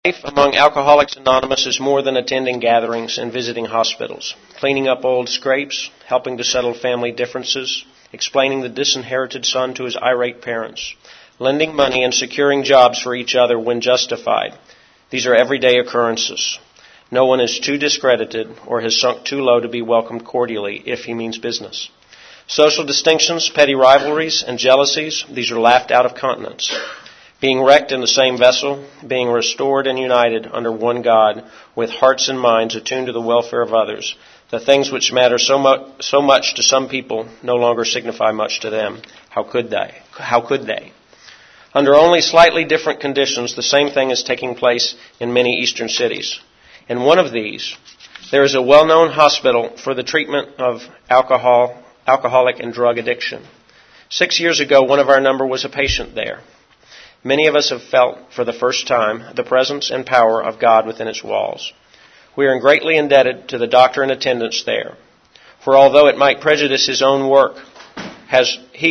Life among Alcoholics Anonymous is more than attending gatherings and visiting hospitals, cleaning up old scrapes, helping to settle family differences, explaining the disinherited son to his irate parents, lending money and securing jobs for each other when justified. These are everyday occurrences. No one is too discredited or has sunk too low to be welcomed cordially if he means business. Social distinctions, petty rivalries, and jealousies, these are laughed out of countenance. Being wrecked in the same vessel, being restored and united under one God, with hearts and minds attuned to the welfare of others, the things which matter so much to some people no longer signify much to them. How could they? Under only slightly different conditions, the same thing is taking place in many eastern cities. In one of these, there is a well-known hospital for the treatment of alcoholic and drug addiction. 6 years ago, one of our number was a patient there. Many of us have felt for the first time the presence and power of God within its walls. We are greatly indebted to the doctor in attendance there. For although it might prejudice his own work, has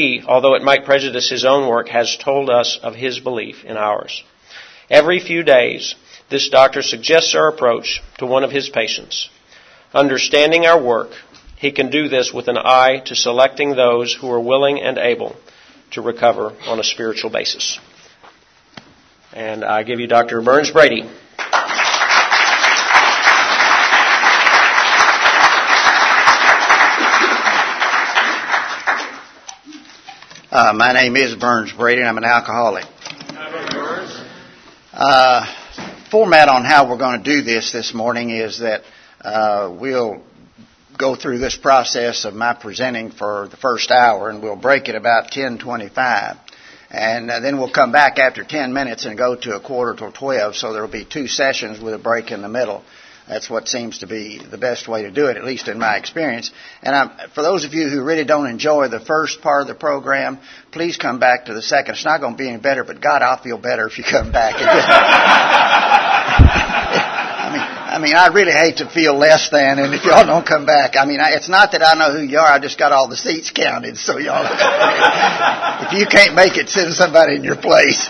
told us of his belief in ours. Every few days, this doctor suggests our approach to one of his patients. Understanding our work, he can do this with an eye to selecting those who are willing and able to recover on a spiritual basis. And I give you Dr. Burns Brady. My name is Burns Brady, and I'm an alcoholic. Format on how we're going to do this morning is that we'll go through this process of my presenting for the first hour, and we'll break it about 10:25. And then we'll come back after 10 minutes and go to 11:45, so there will be 2 sessions with a break in the middle. That's what seems to be the best way to do it, at least in my experience. And for those of you who really don't enjoy the first part of the program, please come back to the second. It's not going to be any better, but God, I'll feel better if you come back. I mean, I really hate to feel less than, and if y'all don't come back, I mean, it's not that I know who you are, I just got all the seats counted, so y'all, if you can't make it, send somebody in your place.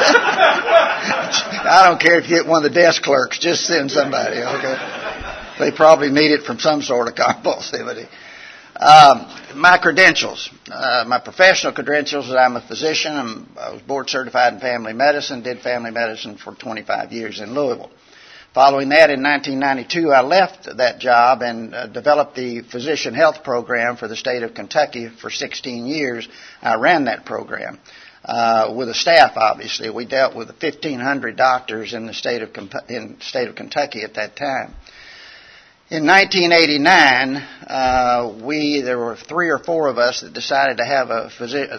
I don't care if you get one of the desk clerks, just send somebody, okay? They probably need it from some sort of compulsivity. My credentials, my professional credentials is I'm a physician. I was board certified in family medicine, did family medicine for 25 years in Louisville. Following that, in 1992, I left that job and developed the physician health program for the state of Kentucky for 16 years. I ran that program with a staff, obviously. We dealt with 1,500 doctors in the state of Kentucky at that time. In 1989, there were 3 or 4 of us that decided to have a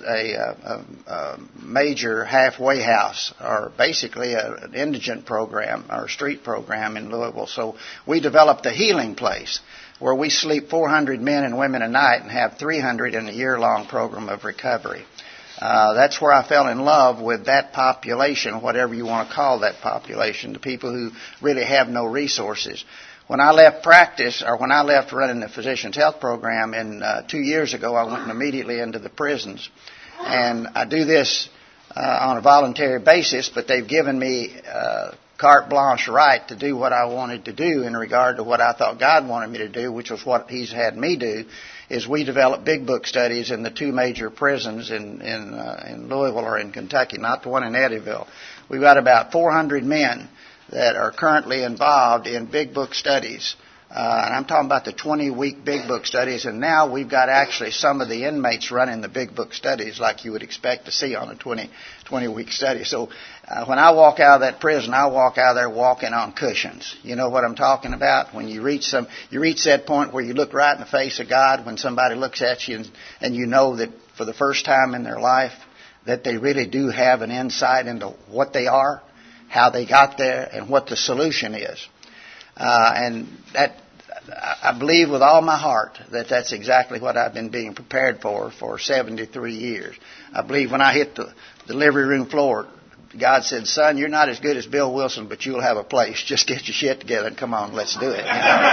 major halfway house, or basically an indigent program or a street program in Louisville. So we developed a healing place where we sleep 400 men and women a night and have 300 in a year-long program of recovery. That's where I fell in love with that population, whatever you want to call that population, the people who really have no resources. When I left practice, or when I left running the Physician's Health Program 2 years ago, I went immediately into the prisons. And I do this on a voluntary basis, but they've given me carte blanche right to do what I wanted to do in regard to what I thought God wanted me to do, which was what He's had me do, is we developed big book studies in the 2 major prisons in Louisville or in Kentucky, not the one in Eddyville. We've got about 400 men that are currently involved in big book studies. And I'm talking about the 20-week big book studies. And now we've got actually some of the inmates running the big book studies like you would expect to see on a 20-week study. So when I walk out of that prison, I walk out of there walking on cushions. You know what I'm talking about? When you reach that point where you look right in the face of God, when somebody looks at you and you know that for the first time in their life that they really do have an insight into what they are, how they got there, and what the solution is. And that, I believe with all my heart that that's exactly what I've been being prepared for 73 years. I believe when I hit the delivery room floor, God said, "Son, you're not as good as Bill Wilson, but you'll have a place. Just get your shit together and come on, let's do it."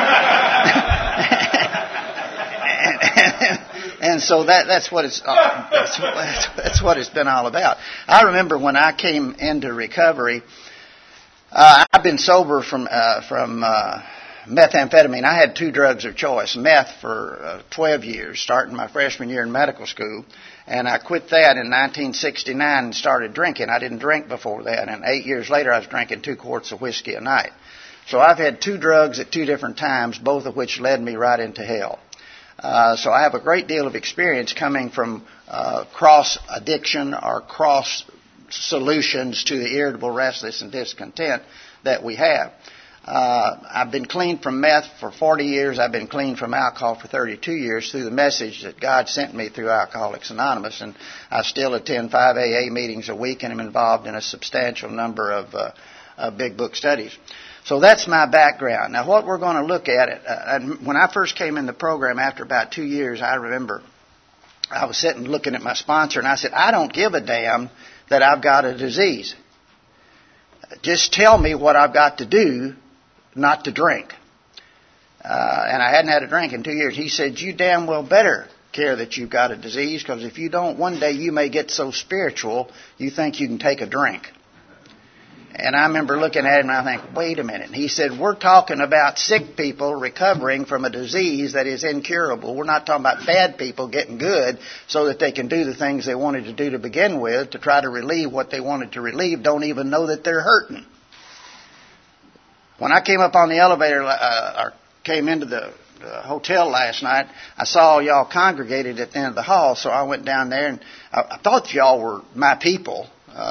And so that's what it's been all about. I remember when I came into recovery, I've been sober from methamphetamine. I had two drugs of choice, meth for 12 years, starting my freshman year in medical school. And I quit that in 1969 and started drinking. I didn't drink before that. And 8 years later, I was drinking 2 quarts of whiskey a night. So I've had 2 drugs at 2 different times, both of which led me right into hell. So I have a great deal of experience coming from cross addiction or cross solutions to the irritable, restless, and discontent that we have. I've been clean from meth for 40 years. I've been clean from alcohol for 32 years through the message that God sent me through Alcoholics Anonymous. And I still attend 5 AA meetings a week and am involved in a substantial number of big book studies. So that's my background. Now, what we're going to look at, when I first came in the program after about 2 years, I remember I was sitting looking at my sponsor and I said, I don't give a damn that I've got a disease. Just tell me what I've got to do not to drink. And I hadn't had a drink in 2 years. He said, you damn well better care that you've got a disease, because if you don't, one day you may get so spiritual you think you can take a drink. And I remember looking at him and I think, wait a minute. And he said, we're talking about sick people recovering from a disease that is incurable. We're not talking about bad people getting good so that they can do the things they wanted to do to begin with to try to relieve what they wanted to relieve, don't even know that they're hurting. When I came up on the elevator, or came into the hotel last night, I saw y'all congregated at the end of the hall, so I went down there and I thought y'all were my people.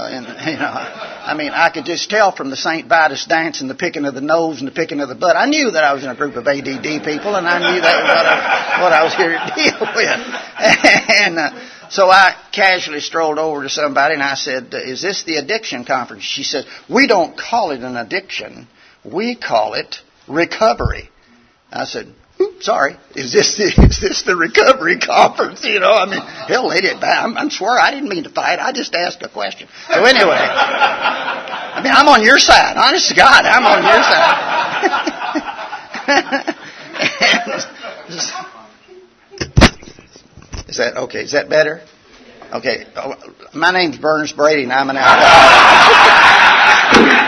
I could just tell from the St. Vitus dance and the picking of the nose and the picking of the butt. I knew that I was in a group of ADD people, and I knew that was what I was here to deal with. And so I casually strolled over to somebody and I said, is this the addiction conference? She said, we don't call it an addiction. We call it recovery. I said, sorry, is this the recovery conference? Hell, lady, I swear I didn't mean to fight. I just asked a question. So anyway, I'm on your side. Honest to God, I'm on your side. Is that okay? Is that better? Okay. My name's Burns Brady, and I'm an alcoholic.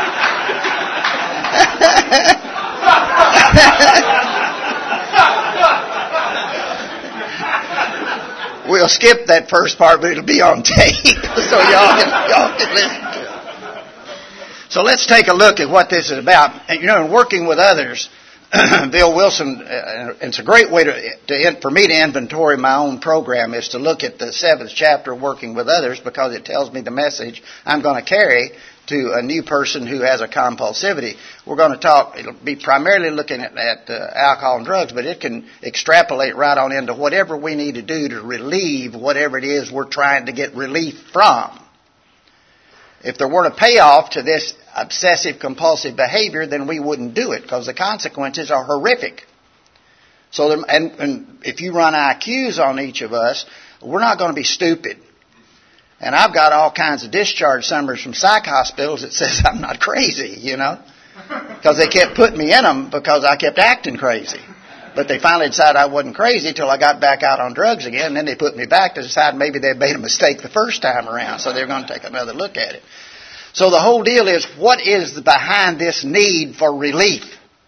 We'll skip that first part, but it'll be on tape, so y'all can listen to it. So let's take a look at what this is about. And, in working with others, Bill Wilson, it's a great way for me to inventory my own program is to look at the 7th chapter, Working with Others, because it tells me the message I'm going to carry to a new person who has a compulsivity. We're going to talk, it'll be primarily looking at alcohol and drugs, but it can extrapolate right on into whatever we need to do to relieve whatever it is we're trying to get relief from. If there weren't a payoff to this obsessive compulsive behavior, then we wouldn't do it, because the consequences are horrific. So, and if you run IQs on each of us, we're not going to be stupid. And I've got all kinds of discharge summaries from psych hospitals that says I'm not crazy, because they kept putting me in them because I kept acting crazy. But they finally decided I wasn't crazy till I got back out on drugs again, and then they put me back to decide maybe they made a mistake the first time around, so they're going to take another look at it. So the whole deal is, what is behind this need for relief?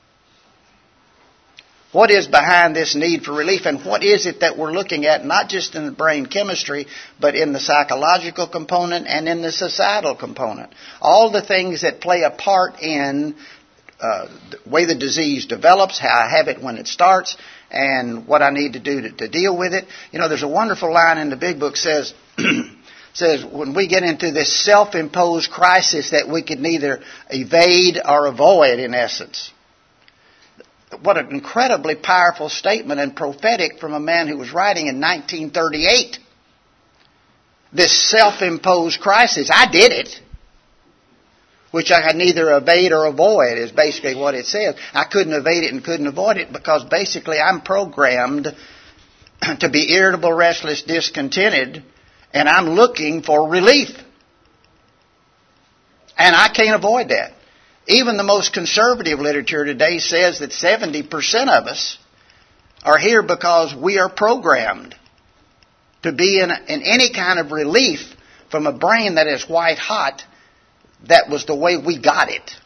What is behind this need for relief, and what is it that we're looking at, not just in the brain chemistry, but in the psychological component and in the societal component? All the things that play a part in the way the disease develops, how I have it when it starts, and what I need to do to deal with it. There's a wonderful line in the big book says, when we get into this self-imposed crisis that we could neither evade or avoid, in essence. What an incredibly powerful statement and prophetic from a man who was writing in 1938. This self-imposed crisis. I did it. Which I could neither evade or avoid is basically what it says. I couldn't evade it and couldn't avoid it because basically I'm programmed to be irritable, restless, discontented, and I'm looking for relief. And I can't avoid that. Even the most conservative literature today says that 70% of us are here because we are programmed to be in any kind of relief from a brain that is white hot. That was the way we got it.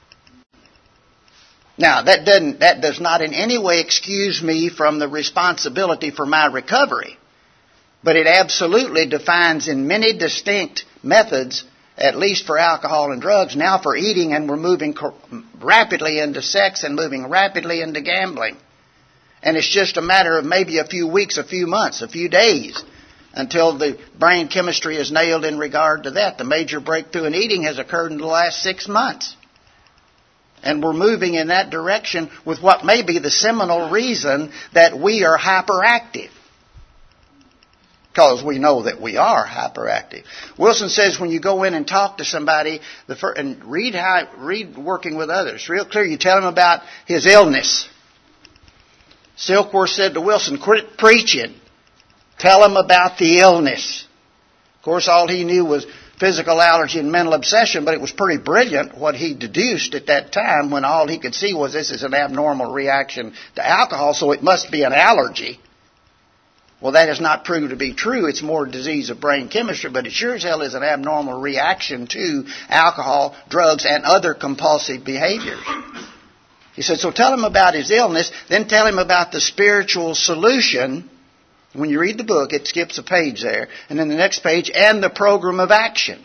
Now, that does not in any way excuse me from the responsibility for my recovery. But it absolutely defines in many distinct methods, at least for alcohol and drugs, now for eating, and we're moving rapidly into sex and moving rapidly into gambling. And it's just a matter of maybe a few weeks, a few months, a few days until the brain chemistry is nailed in regard to that. The major breakthrough in eating has occurred in the last 6 months. And we're moving in that direction with what may be the seminal reason that we are hyperactive. Because we know that we are hyperactive. Wilson says when you go in and talk to somebody and read working with others, real clear, you tell them about his illness. Silkworth said to Wilson, quit preaching. Tell him about the illness. Of course, all he knew was physical allergy and mental obsession, but it was pretty brilliant what he deduced at that time when all he could see was this is an abnormal reaction to alcohol, so it must be an allergy. Well, that has not proved to be true. It's more disease of brain chemistry, but it sure as hell is an abnormal reaction to alcohol, drugs, and other compulsive behaviors. He said, so tell him about his illness, then tell him about the spiritual solution. When you read the book, it skips a page there. And then the next page, and the program of action.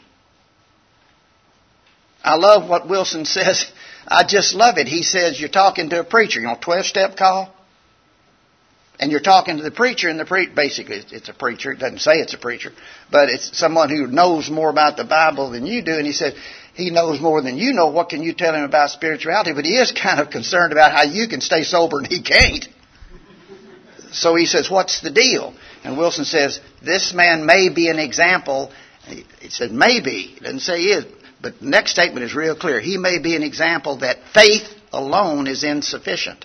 I love what Wilson says. I just love it. He says, you're talking to a preacher, 12-step call. And you're talking to the preacher, and basically it's a preacher. It doesn't say it's a preacher, but it's someone who knows more about the Bible than you do. And he said, he knows more than you know. What can you tell him about spirituality? But he is kind of concerned about how you can stay sober and he can't. So he says, what's the deal? And Wilson says, this man may be an example. He said maybe. He doesn't say he is. But the next statement is real clear. He may be an example that faith alone is insufficient.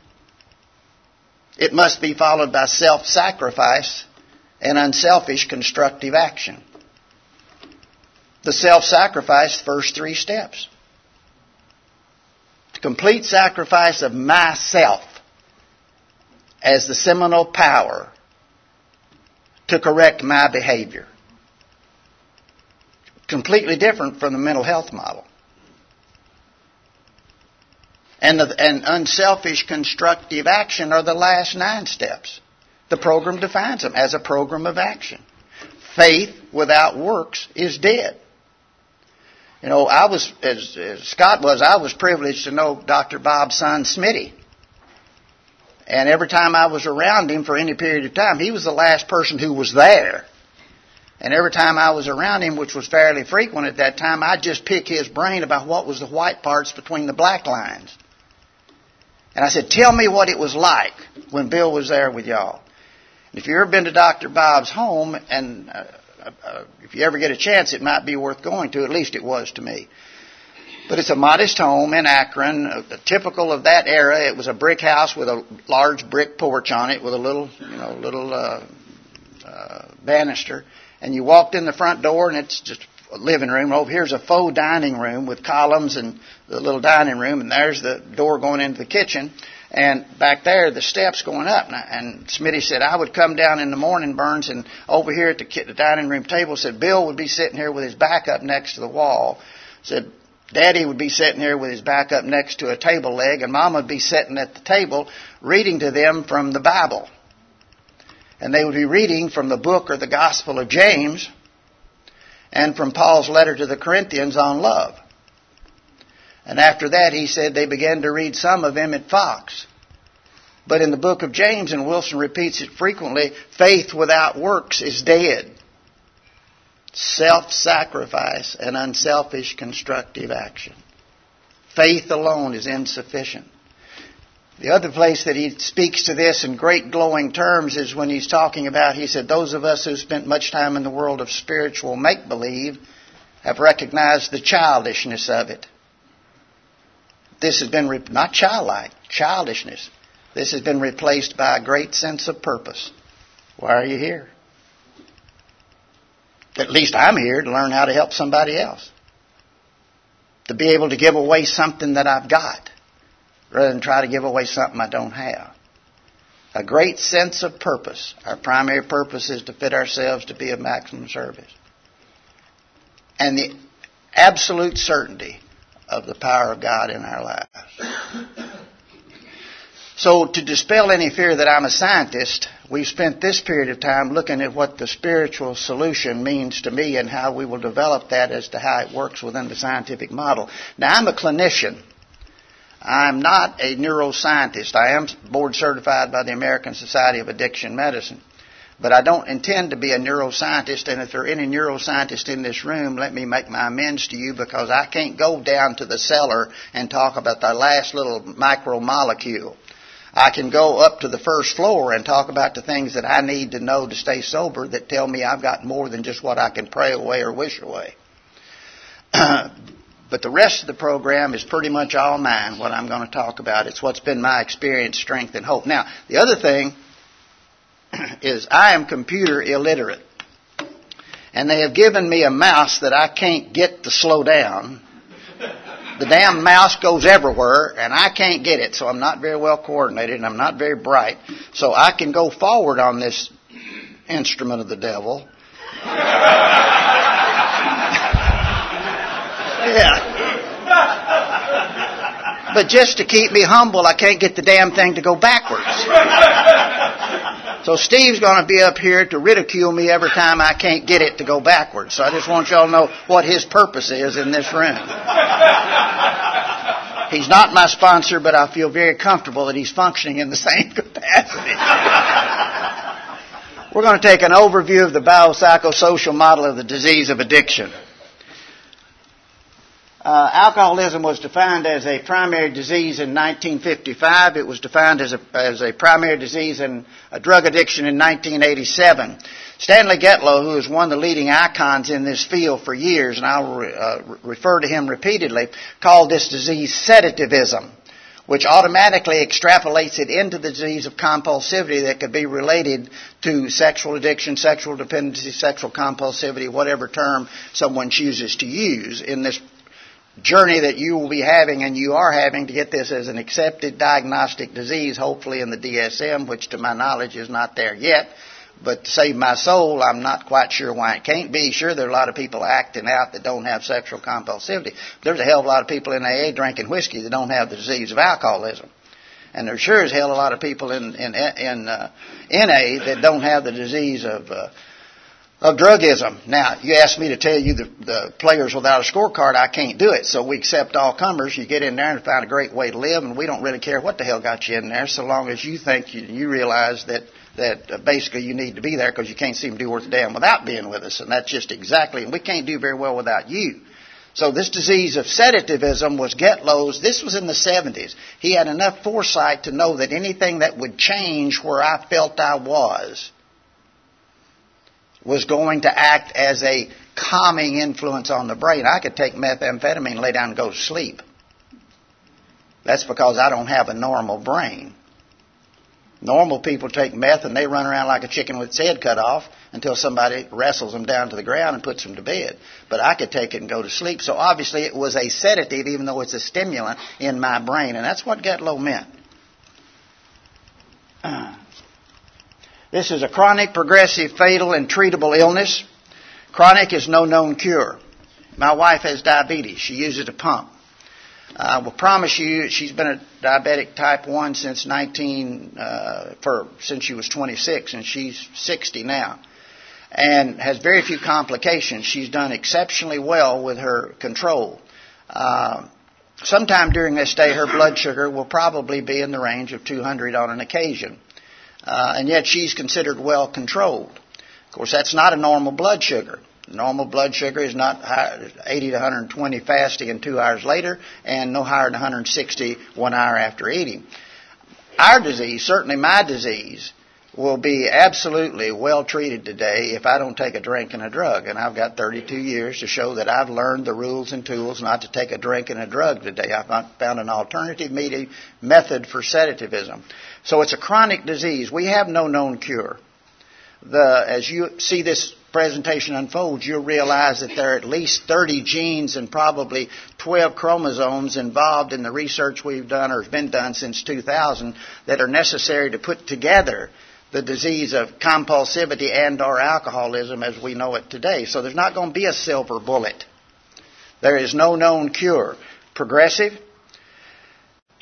It must be followed by self-sacrifice and unselfish constructive action. The self-sacrifice, first 3 steps. The complete sacrifice of myself as the seminal power to correct my behavior. Completely different from the mental health model. And unselfish constructive action are the last 9 steps. The program defines them as a program of action. Faith without works is dead. I was, as Scott was, I was privileged to know Dr. Bob's son, Smitty. And every time I was around him for any period of time, he was the last person who was there. And every time I was around him, which was fairly frequent at that time, I'd just pick his brain about what was the white parts between the black lines. And I said, tell me what it was like when Bill was there with y'all. And if you've ever been to Dr. Bob's home, and if you ever get a chance, it might be worth going to. At least it was to me. But it's a modest home in Akron, typical of that era. It was a brick house with a large brick porch on it with a little banister. And you walked in the front door, and it's just a living room. Over here's a faux dining room with columns and the little dining room, and there's the door going into the kitchen. And back there, the steps going up. And Smitty said, I would come down in the morning, Burns, and over here at the dining room table, said Bill would be sitting here with his back up next to the wall. Said Daddy would be sitting here with his back up next to a table leg, and Mama would be sitting at the table reading to them from the Bible. And they would be reading from the book or the Gospel of James and from Paul's letter to the Corinthians on love. And after that, he said they began to read some of Emmett Fox. But in the book of James, and Wilson repeats it frequently, faith without works is dead. Self-sacrifice and unselfish constructive action. Faith alone is insufficient. The other place that he speaks to this in great glowing terms is when he's talking about, he said, those of us who spent much time in the world of spiritual make-believe have recognized the childishness of it. This has been, not childlike, childishness. This has been replaced by a great sense of purpose. Why are you here? At least I'm here to learn how to help somebody else. To be able to give away something that I've got, rather than try to give away something I don't have. A great sense of purpose. Our primary purpose is to fit ourselves to be of maximum service. And the absolute certainty of the power of God in our lives. So to dispel any fear that I'm a scientist, we've spent this period of time looking at what the spiritual solution means to me and how we will develop that as to how it works within the scientific model. Now, I'm a clinician. I'm not a neuroscientist. I am board certified by the American Society of Addiction Medicine. But I don't intend to be a neuroscientist, and if there are any neuroscientists in this room, let me make my amends to you, because I can't go down to the cellar and talk about the last little micromolecule. I can go up to the first floor and talk about the things that I need to know to stay sober that tell me I've got more than just what I can pray away or wish away. But the rest of the program is pretty much all mine, what I'm going to talk about. It's what's been my experience, strength, and hope. Now, the other thing is I am computer illiterate. And they have given me a mouse that I can't get to slow down. The damn mouse goes everywhere, and I can't get it, so I'm not very well coordinated, and I'm not very bright. So I can go forward on this instrument of the devil. Yeah. But just to keep me humble, I can't get the damn thing to go backwards. So Steve's going to be up here to ridicule me every time I can't get it to go backwards. So I just want y'all to know what his purpose is in this room. He's not my sponsor, but I feel very comfortable that he's functioning in the same capacity. We're going to take an overview of the biopsychosocial model of the disease of addiction. Alcoholism was defined as a primary disease in 1955. It was defined as a primary disease in drug addiction in 1987. Stanley Getlow, who is one of the leading icons in this field for years, and I'll refer to him repeatedly, called this disease sedativism, which automatically extrapolates it into the disease of compulsivity that could be related to sexual addiction, sexual dependency, sexual compulsivity, whatever term someone chooses to use in this journey that you will be having and you are having to get this as an accepted diagnostic disease, hopefully in the DSM, which to my knowledge is not there yet. But to save my soul, I'm not quite sure why it can't be. Sure, there are a lot of people acting out that don't have sexual compulsivity. But there's a hell of a lot of people in AA drinking whiskey that don't have the disease of alcoholism. And there's sure as hell a lot of people in NA that don't have the disease of drugism. Now, you asked me to tell you the players without a scorecard, I can't do it. So we accept all comers. You get in there and find a great way to live, and we don't really care what the hell got you in there, so long as you think you realize that basically you need to be there because you can't seem to do worth a damn without being with us. And that's just exactly, and we can't do very well without you. So this disease of sedativism was Getlow's. This was in the 70s. He had enough foresight to know that anything that would change where I felt I was going to act as a calming influence on the brain. I could take methamphetamine, lay down and go to sleep. That's because I don't have a normal brain. Normal people take meth and they run around like a chicken with its head cut off until somebody wrestles them down to the ground and puts them to bed. But I could take it and go to sleep. So obviously it was a sedative, even though it's a stimulant in my brain. And that's what Getlow meant. This is a chronic, progressive, fatal, and treatable illness. Chronic is no known cure. My wife has diabetes. She uses a pump. I will promise you she's been a diabetic type 1 since since she was 26, and she's 60 now. And has very few complications. She's done exceptionally well with her control. Sometime during this day, her blood sugar will probably be in the range of 200 on an occasion. And yet she's considered well controlled. Of course, that's not a normal blood sugar. Normal blood sugar is not 80 to 120 fasting and 2 hours later, and no higher than 160 1 hour after eating. Our disease, certainly my disease, will be absolutely well treated today if I don't take a drink and a drug. And I've got 32 years to show that I've learned the rules and tools not to take a drink and a drug today. I've found an alternative method for sedativism. So it's a chronic disease. We have no known cure. As you see this presentation unfolds, you'll realize that there are at least 30 genes and probably 12 chromosomes involved in the research we've done or has been done since 2000 that are necessary to put together the disease of compulsivity and or alcoholism as we know it today. So there's not going to be a silver bullet. There is no known cure. Progressive,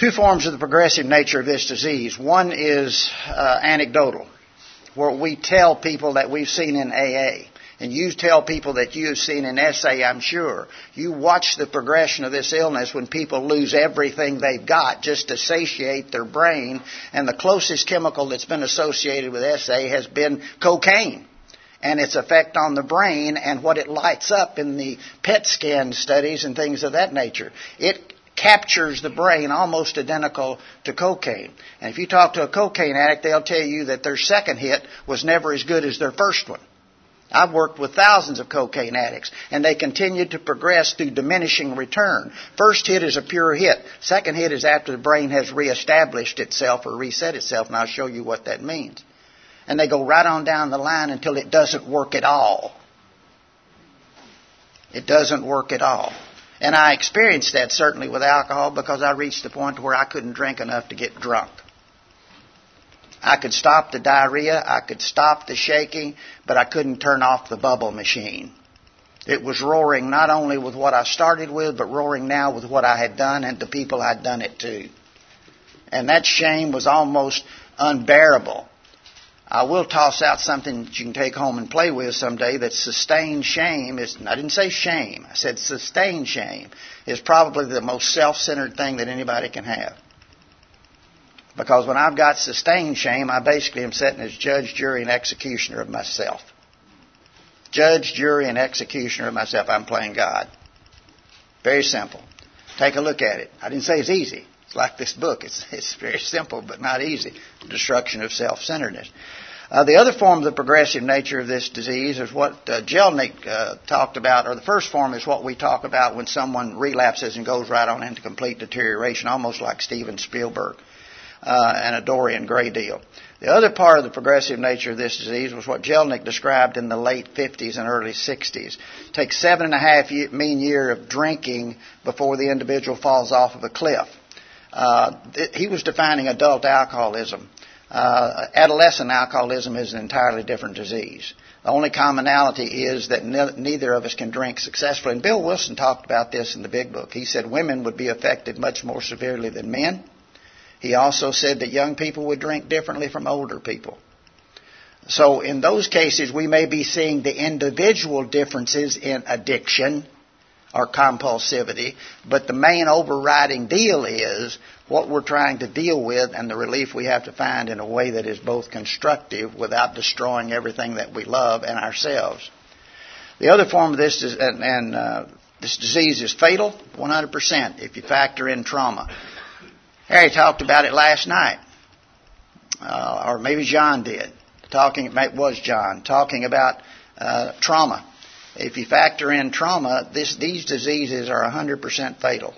Two forms of the progressive nature of this disease. One is anecdotal, where we tell people that we've seen in AA. And you tell people that you've seen in SA, I'm sure. You watch the progression of this illness when people lose everything they've got just to satiate their brain. And the closest chemical that's been associated with SA has been cocaine and its effect on the brain and what it lights up in the PET scan studies and things of that nature. It captures the brain almost identical to cocaine. And if you talk to a cocaine addict, they'll tell you that their second hit was never as good as their first one. I've worked with thousands of cocaine addicts, and they continue to progress through diminishing return. First hit is a pure hit. Second hit is after the brain has reestablished itself or reset itself, and I'll show you what that means. And they go right on down the line until it doesn't work at all. It doesn't work at all. And I experienced that certainly with alcohol because I reached the point where I couldn't drink enough to get drunk. I could stop the diarrhea, I could stop the shaking, but I couldn't turn off the bubble machine. It was roaring not only with what I started with, but roaring now with what I had done and the people I'd done it to. And that shame was almost unbearable. I will toss out something that you can take home and play with someday, that sustained shame is, I didn't say shame, I said sustained shame is probably the most self-centered thing that anybody can have. Because when I've got sustained shame, I basically am sitting as judge, jury, and executioner of myself. Judge, jury, and executioner of myself. I'm playing God. Very simple. Take a look at it. I didn't say it's easy. It's like this book. It's very simple, but not easy. Destruction of self-centeredness. The other form of the progressive nature of this disease is what Jellinek talked about, or the first form is what we talk about when someone relapses and goes right on into complete deterioration, almost like Steven Spielberg and a Dorian Gray deal. The other part of the progressive nature of this disease was what Jellinek described in the late 50s and early 60s. It takes 7.5 mean years of drinking before the individual falls off of a cliff. He was defining adult alcoholism. Adolescent alcoholism is an entirely different disease. The only commonality is that neither of us can drink successfully. And Bill Wilson talked about this in the Big Book. He said women would be affected much more severely than men. He also said that young people would drink differently from older people. So in those cases, we may be seeing the individual differences in addiction or compulsivity, but the main overriding deal is what we're trying to deal with and the relief we have to find in a way that is both constructive without destroying everything that we love and ourselves. The other form of this this disease is fatal, 100%, if you factor in trauma. Harry talked about it last night, or maybe John did. It was John talking about trauma. If you factor in trauma, these diseases are 100% fatal.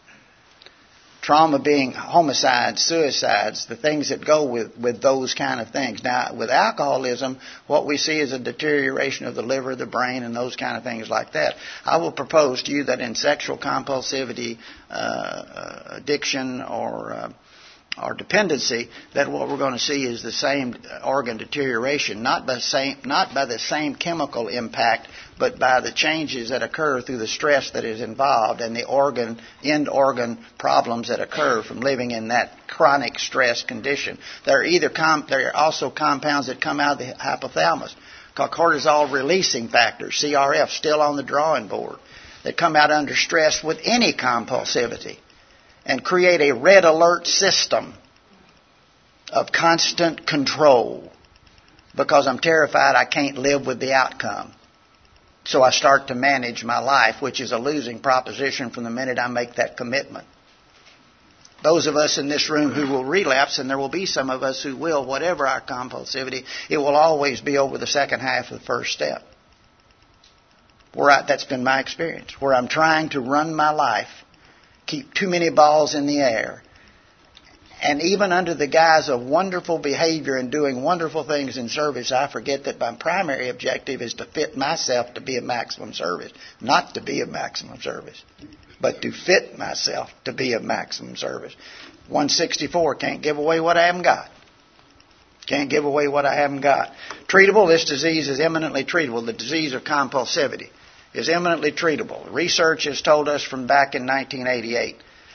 Trauma being homicides, suicides, the things that go with those kind of things. Now, with alcoholism, what we see is a deterioration of the liver, the brain, and those kind of things like that. I will propose to you that in sexual compulsivity, addiction, or dependency, that what we're going to see is the same organ deterioration, not by the same chemical impact, but by the changes that occur through the stress that is involved and the end organ problems that occur from living in that chronic stress condition. There are also compounds that come out of the hypothalamus called cortisol releasing factors, CRF, still on the drawing board, that come out under stress with any compulsivity and create a red alert system of constant control because I'm terrified I can't live with the outcome. So I start to manage my life, which is a losing proposition from the minute I make that commitment. Those of us in this room who will relapse, and there will be some of us who will, whatever our compulsivity, it will always be over the second half of the first step. That's been my experience, where I'm trying to run my life, keep too many balls in the air. And even under the guise of wonderful behavior and doing wonderful things in service, I forget that my primary objective is to fit myself to be of maximum service. Not to be of maximum service, but to fit myself to be of maximum service. 164, can't give away what I haven't got. Can't give away what I haven't got. Treatable, this disease is eminently treatable. The disease of compulsivity is eminently treatable. Research has told us from back in 1988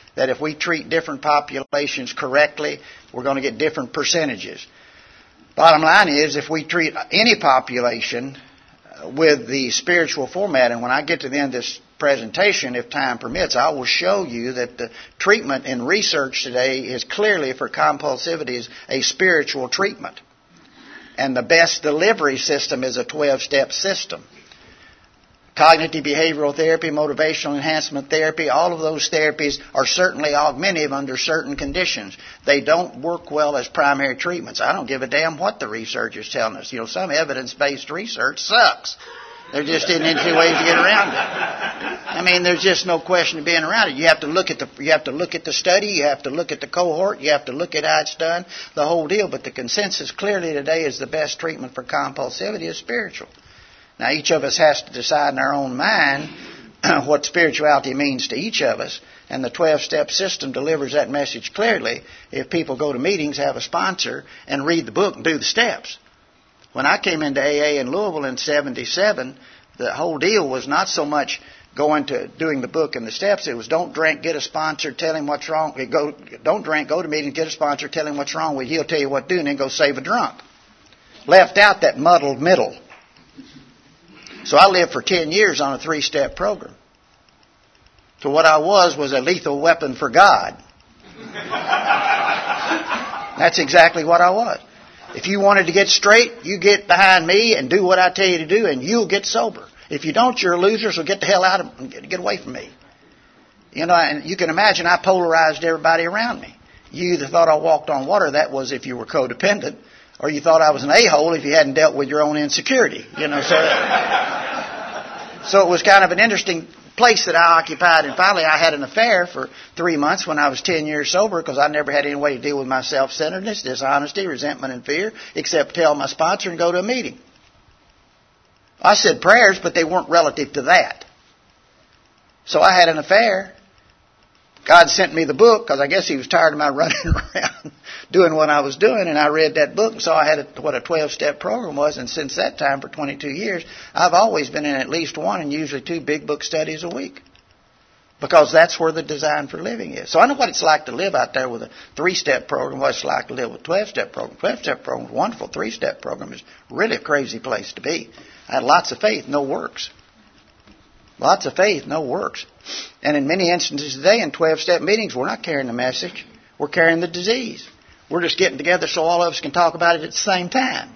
that if we treat different populations correctly, we're going to get different percentages. Bottom line is, if we treat any population with the spiritual format, and when I get to the end of this presentation, if time permits, I will show you that the treatment in research today is clearly for compulsivity is a spiritual treatment. And the best delivery system is a 12-step system. Cognitive behavioral therapy, motivational enhancement therapy, all of those therapies are certainly augmentative under certain conditions. They don't work well as primary treatments. I don't give a damn what the research is telling us. Some evidence-based research sucks. There just isn't any ways to get around it. There's just no question of being around it. You have to look at the study, you have to look at the cohort, you have to look at how it's done, the whole deal. But the consensus clearly today is the best treatment for compulsivity is spiritual. Now, each of us has to decide in our own mind what spirituality means to each of us, and the 12-step system delivers that message clearly if people go to meetings, have a sponsor, and read the book and do the steps. When I came into AA in Louisville in 1977, the whole deal was not so much going to doing the book and the steps. It was don't drink, get a sponsor, tell him what's wrong. Don't drink, go to meetings, get a sponsor, tell him what's wrong with you. He'll tell you what to do, and then go save a drunk. Left out that muddled middle. So I lived for 10 years on a 3-step program. So what I was a lethal weapon for God. That's exactly what I was. If you wanted to get straight, you get behind me and do what I tell you to do, and you'll get sober. If you don't, you're a loser, so get the hell out of get away from me. And you can imagine I polarized everybody around me. You either thought I walked on water, that was if you were codependent, or you thought I was an a-hole if you hadn't dealt with your own insecurity. So it was kind of an interesting place that I occupied. And finally, I had an affair for 3 months when I was 10 years sober because I never had any way to deal with my self-centeredness, dishonesty, resentment, and fear, except tell my sponsor and go to a meeting. I said prayers, but they weren't relative to that. So I had an affair. God sent me the book because I guess he was tired of my running around doing what I was doing, and I read that book and saw I had what a 12-step program was, and since that time, for 22 years, I've always been in at least one and usually 2 big book studies a week because that's where the design for living is. So I know what it's like to live out there with a 3-step program, what it's like to live with a 12-step program. 12-step program is wonderful. 3-step program is really a crazy place to be. I had lots of faith, no works. Lots of faith, no works. And in many instances today in 12-step meetings, we're not carrying the message. We're carrying the disease. We're just getting together so all of us can talk about it at the same time.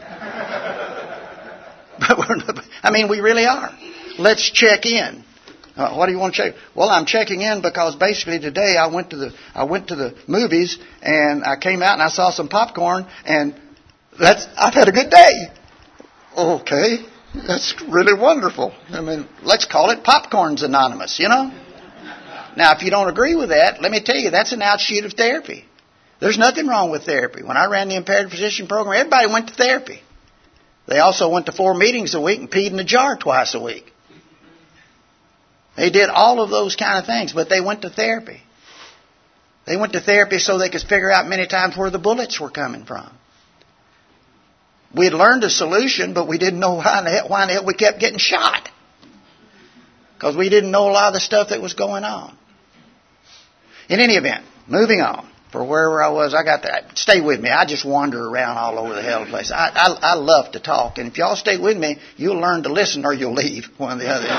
But we really are. Let's check in. What do you want to check? Well, I'm checking in because basically today I went to the movies and I came out and I saw some popcorn and I've had a good day. Okay. That's really wonderful. Let's call it Popcorn's Anonymous, Now, if you don't agree with that, let me tell you, that's an outshoot of therapy. There's nothing wrong with therapy. When I ran the Impaired Physician Program, everybody went to therapy. They also went to 4 meetings a week and peed in a jar twice a week. They did all of those kind of things, but they went to therapy. They went to therapy so they could figure out many times where the bullets were coming from. We had learned a solution, but we didn't know why in the hell we kept getting shot. Because we didn't know a lot of the stuff that was going on. In any event, moving on. For wherever I was, I got that. Stay with me. I just wander around all over the hell place. I love to talk. And if y'all stay with me, you'll learn to listen or you'll leave. One or the other.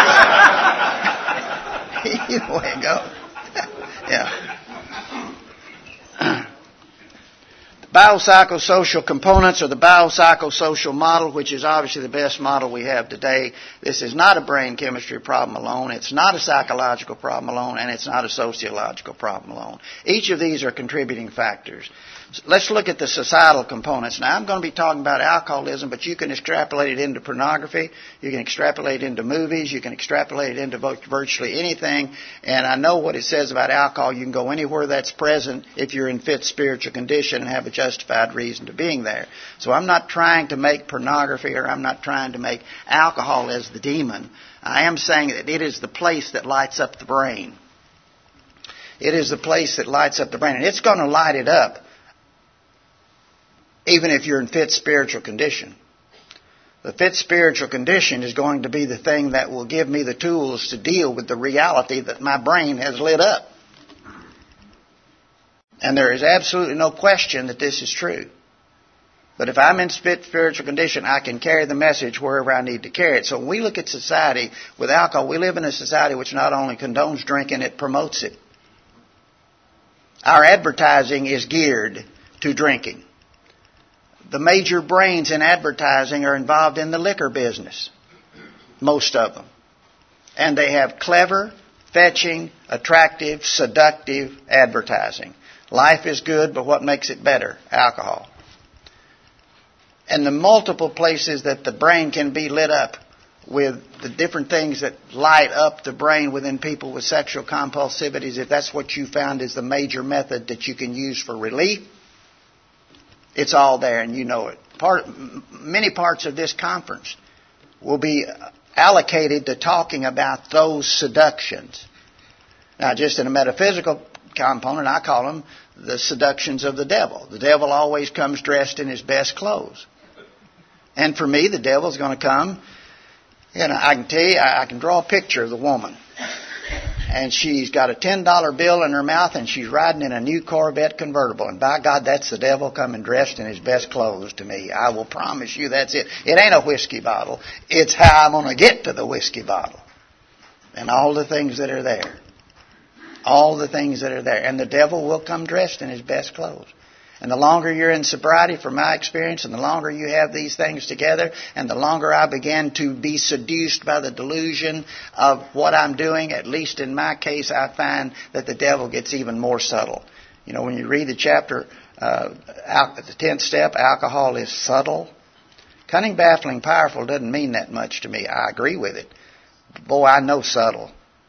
You know where you go. Yeah. Biopsychosocial components or the biopsychosocial model, which is obviously the best model we have today. This is not a brain chemistry problem alone. It's not a psychological problem alone, and it's not a sociological problem alone. Each of these are contributing factors. Let's look at the societal components. Now, I'm going to be talking about alcoholism, but you can extrapolate it into pornography. You can extrapolate it into movies. You can extrapolate it into virtually anything. And I know what it says about alcohol. You can go anywhere that's present if you're in fit spiritual condition and have a justified reason to being there. So I'm not trying to make pornography or I'm not trying to make alcohol as the demon. I am saying that it is the place that lights up the brain. It is the place that lights up the brain. And it's going to light it up even if you're in fit spiritual condition. The fit spiritual condition is going to be the thing that will give me the tools to deal with the reality that my brain has lit up. And there is absolutely no question that this is true. But if I'm in fit spiritual condition, I can carry the message wherever I need to carry it. So when we look at society with alcohol, we live in a society which not only condones drinking, it promotes it. Our advertising is geared to drinking. The major brains in advertising are involved in the liquor business. Most of them. And they have clever, fetching, attractive, seductive advertising. Life is good, but what makes it better? Alcohol. And the multiple places that the brain can be lit up with the different things that light up the brain within people with sexual compulsivities, if that's what you found is the major method that you can use for relief, it's all there and you know it. Many parts of this conference will be allocated to talking about those seductions. Now, just in a metaphysical component, I call them the seductions of the devil. The devil always comes dressed in his best clothes. And for me, the devil's going to come. I can tell you, I can draw a picture of the woman. And she's got a $10 bill in her mouth and she's riding in a new Corvette convertible. And by God, that's the devil coming dressed in his best clothes to me. I will promise you that's it. It ain't a whiskey bottle. It's how I'm going to get to the whiskey bottle. And all the things that are there. All the things that are there. And the devil will come dressed in his best clothes. And the longer you're in sobriety, from my experience, and the longer you have these things together, and the longer I begin to be seduced by the delusion of what I'm doing, at least in my case, I find that the devil gets even more subtle. You know, when you read the chapter, the 10th step, alcohol is subtle. Cunning, baffling, powerful doesn't mean that much to me. I agree with it. But boy, I know subtle.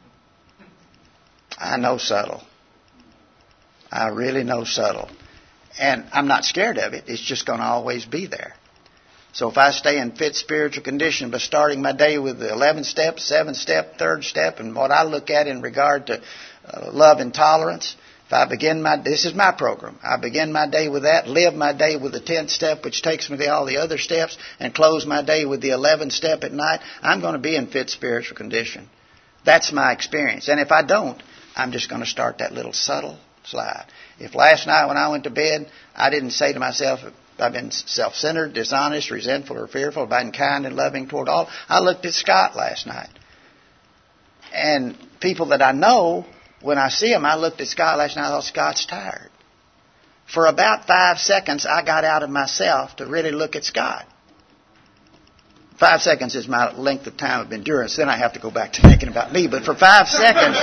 I know subtle. I really know subtle. And I'm not scared of it. It's just going to always be there. So if I stay in fit spiritual condition by starting my day with the 11th step, 7th step, 3rd step, and what I look at in regard to love and tolerance, if I begin this is my program. I begin my day with that, live my day with the 10th step, which takes me to all the other steps, and close my day with the 11th step at night, I'm going to be in fit spiritual condition. That's my experience. And if I don't, I'm just going to start that little subtle slide. If last night when I went to bed, I didn't say to myself, I've been self-centered, dishonest, resentful, or fearful, I've been kind and loving toward all, I looked at Scott last night. And people that I know, when I see them, I looked at Scott last night, I thought, Scott's tired. For about 5 seconds, I got out of myself to really look at Scott. 5 seconds is my length of time of endurance. Then I have to go back to thinking about me. But for 5 seconds,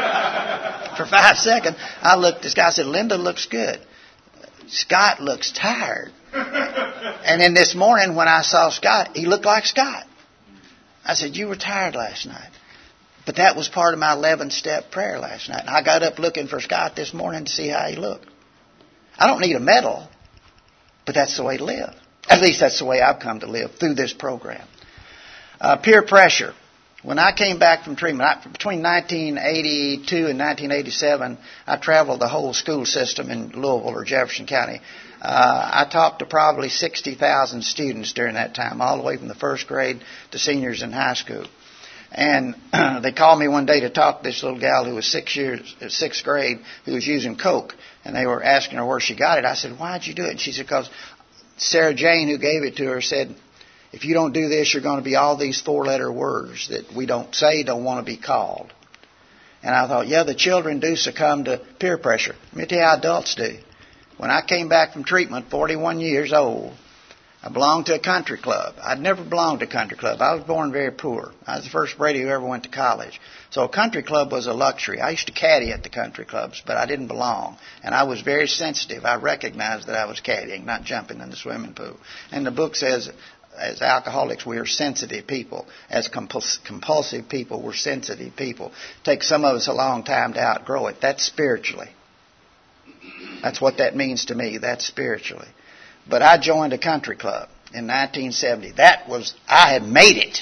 I looked at Scott and said, Linda looks good. Scott looks tired. And then this morning when I saw Scott, he looked like Scott. I said, you were tired last night. But that was part of my 11th step prayer last night. And I got up looking for Scott this morning to see how he looked. I don't need a medal, but that's the way to live. At least that's the way I've come to live through this program. Peer pressure. When I came back from treatment, between 1982 and 1987, I traveled the whole school system in Louisville or Jefferson County. I talked to probably 60,000 students during that time, all the way from the first grade to seniors in high school. And they called me one day to talk to this little gal who was 6th grade, who was using Coke. And they were asking her where she got it. I said, why'd you do it? And she said, because Sarah Jane, who gave it to her, said, if you don't do this, you're going to be all these 4-letter words that we don't say, don't want to be called. And I thought, yeah, the children do succumb to peer pressure. Let me tell you how adults do. When I came back from treatment, 41 years old, I belonged to a country club. I'd never belonged to a country club. I was born very poor. I was the first Brady who ever went to college. So a country club was a luxury. I used to caddy at the country clubs, but I didn't belong. And I was very sensitive. I recognized that I was caddying, not jumping in the swimming pool. And the book says, as alcoholics, we are sensitive people. As compulsive people, we're sensitive people. It takes some of us a long time to outgrow it. That's spiritually. That's what that means to me. That's spiritually. But I joined a country club in 1970. I had made it.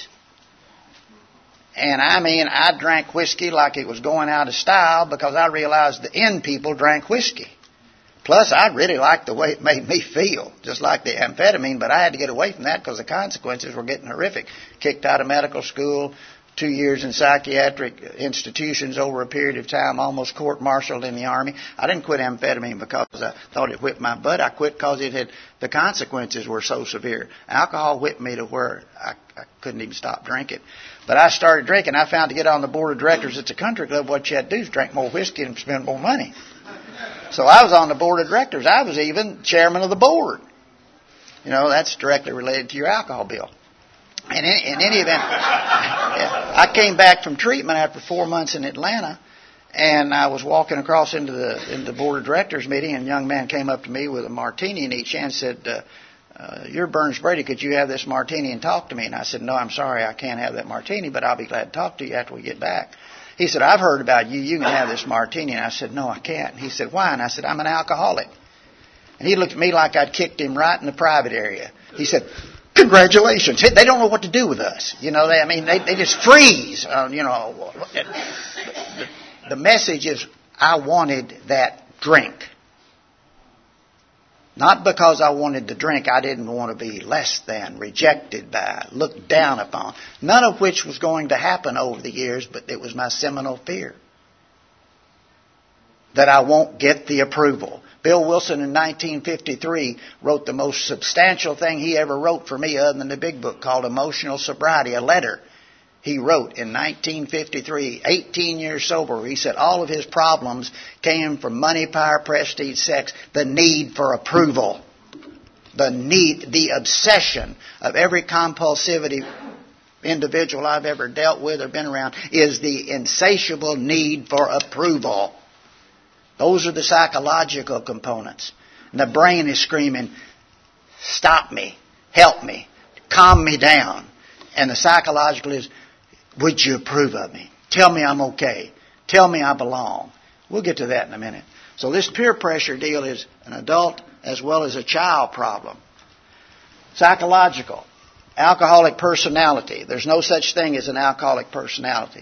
And I drank whiskey like it was going out of style because I realized the in people drank whiskey. Plus, I really liked the way it made me feel, just like the amphetamine, but I had to get away from that because the consequences were getting horrific. Kicked out of medical school, 2 years in psychiatric institutions over a period of time, almost court-martialed in the Army. I didn't quit amphetamine because I thought it whipped my butt. I quit because the consequences were so severe. Alcohol whipped me to where I couldn't even stop drinking. But I started drinking. I found to get on the board of directors at the country club, what you had to do is drink more whiskey and spend more money. So I was on the board of directors. I was even chairman of the board. That's directly related to your alcohol bill. And in any event, I came back from treatment after 4 months in Atlanta, and I was walking across into the board of directors meeting, and a young man came up to me with a martini in each hand and said, "You're Burns Brady. Could you have this martini and talk to me?" And I said, "No, I'm sorry, I can't have that martini, but I'll be glad to talk to you after we get back." He said, "I've heard about you. You can have this martini." And I said, "No, I can't." And he said, "Why?" And I said, "I'm an alcoholic." And he looked at me like I'd kicked him right in the private area. He said, "Congratulations." They don't know what to do with us. They just freeze. The message is, I wanted that drink. Not because I wanted the drink. I didn't want to be less than, rejected by, looked down upon. None of which was going to happen over the years, but it was my seminal fear. That I won't get the approval. Bill Wilson in 1953 wrote the most substantial thing he ever wrote for me other than the big book called Emotional Sobriety, a letter he wrote in 1953, 18 years sober. He said all of his problems came from money, power, prestige, sex, the need for approval. The obsession of every compulsivity individual I've ever dealt with or been around is the insatiable need for approval. Those are the psychological components. And the brain is screaming, "Stop me, help me, calm me down." And the psychological is, "Would you approve of me? Tell me I'm okay. Tell me I belong." We'll get to that in a minute. So this peer pressure deal is an adult as well as a child problem. Psychological. Alcoholic personality. There's no such thing as an alcoholic personality.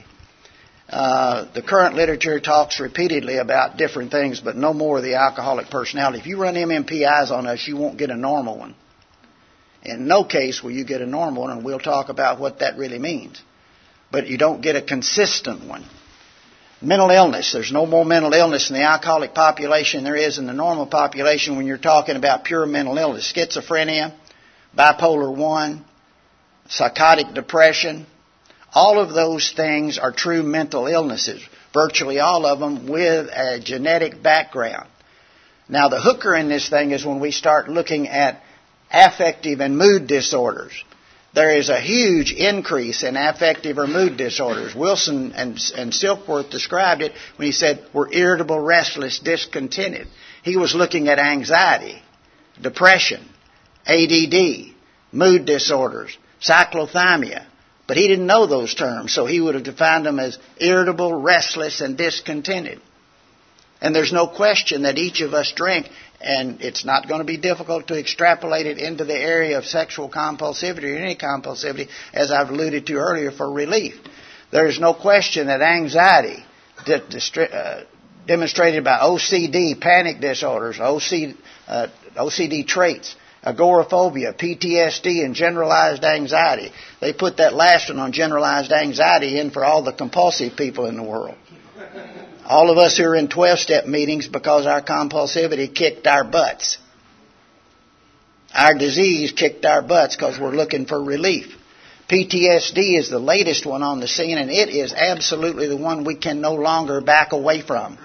The current literature talks repeatedly about different things, but no more of the alcoholic personality. If you run MMPIs on us, you won't get a normal one. In no case will you get a normal one, and we'll talk about what that really means. But you don't get a consistent one. Mental illness. There's no more mental illness in the alcoholic population than there is in the normal population when you're talking about pure mental illness. Schizophrenia, bipolar 1, psychotic depression. All of those things are true mental illnesses, virtually all of them with a genetic background. Now, the hooker in this thing is when we start looking at affective and mood disorders. There is a huge increase in affective or mood disorders. Wilson and Silkworth described it when he said, "We're irritable, restless, discontented." He was looking at anxiety, depression, ADD, mood disorders, cyclothymia. But he didn't know those terms, so he would have defined them as irritable, restless, and discontented. And there's no question that each of us drink, and it's not going to be difficult to extrapolate it into the area of sexual compulsivity or any compulsivity, as I've alluded to earlier, for relief. There's no question that anxiety, demonstrated by OCD, panic disorders, OCD traits, agoraphobia, PTSD, and generalized anxiety. They put that last one on generalized anxiety in for all the compulsive people in the world. All of us who are in 12-step meetings because our compulsivity kicked our butts. Our disease kicked our butts because we're looking for relief. PTSD is the latest one on the scene, and it is absolutely the one we can no longer back away from.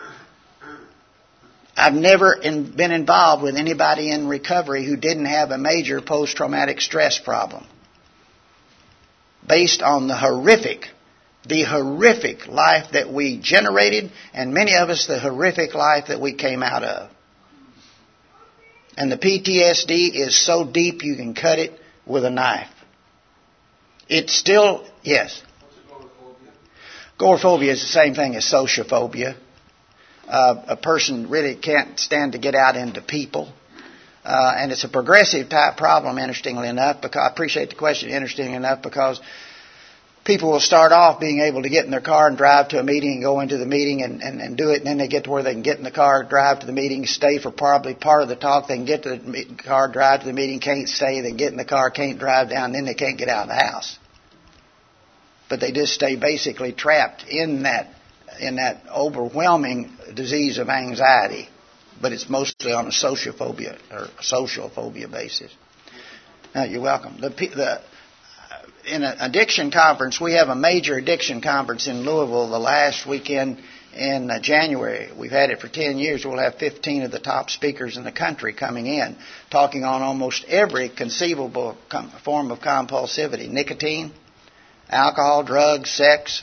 I've never been involved with anybody in recovery who didn't have a major post-traumatic stress problem based on the horrific life that we generated, and many of us the horrific life that we came out of. And the PTSD is so deep you can cut it with a knife. It's still, yes. Agoraphobia is the same thing as sociophobia. A person really can't stand to get out into people. And it's a progressive type problem, interestingly enough, because I appreciate the question, interestingly enough, because people will start off being able to get in their car and drive to a meeting and go into the meeting and do it, and then they get to where they can get in the car, drive to the meeting, stay for probably part of the talk, they can get to the car, drive to the meeting, can't stay, they get in the car, can't drive down, then they can't get out of the house. but they just stay basically trapped in that overwhelming disease of anxiety. But it's mostly on a social phobia basis. You're welcome. In an addiction conference, we have a major addiction conference in Louisville the last weekend in January. We've had it for 10 years. We'll have 15 of the top speakers in the country coming in, talking on almost every conceivable form of compulsivity: nicotine, alcohol, drugs, sex.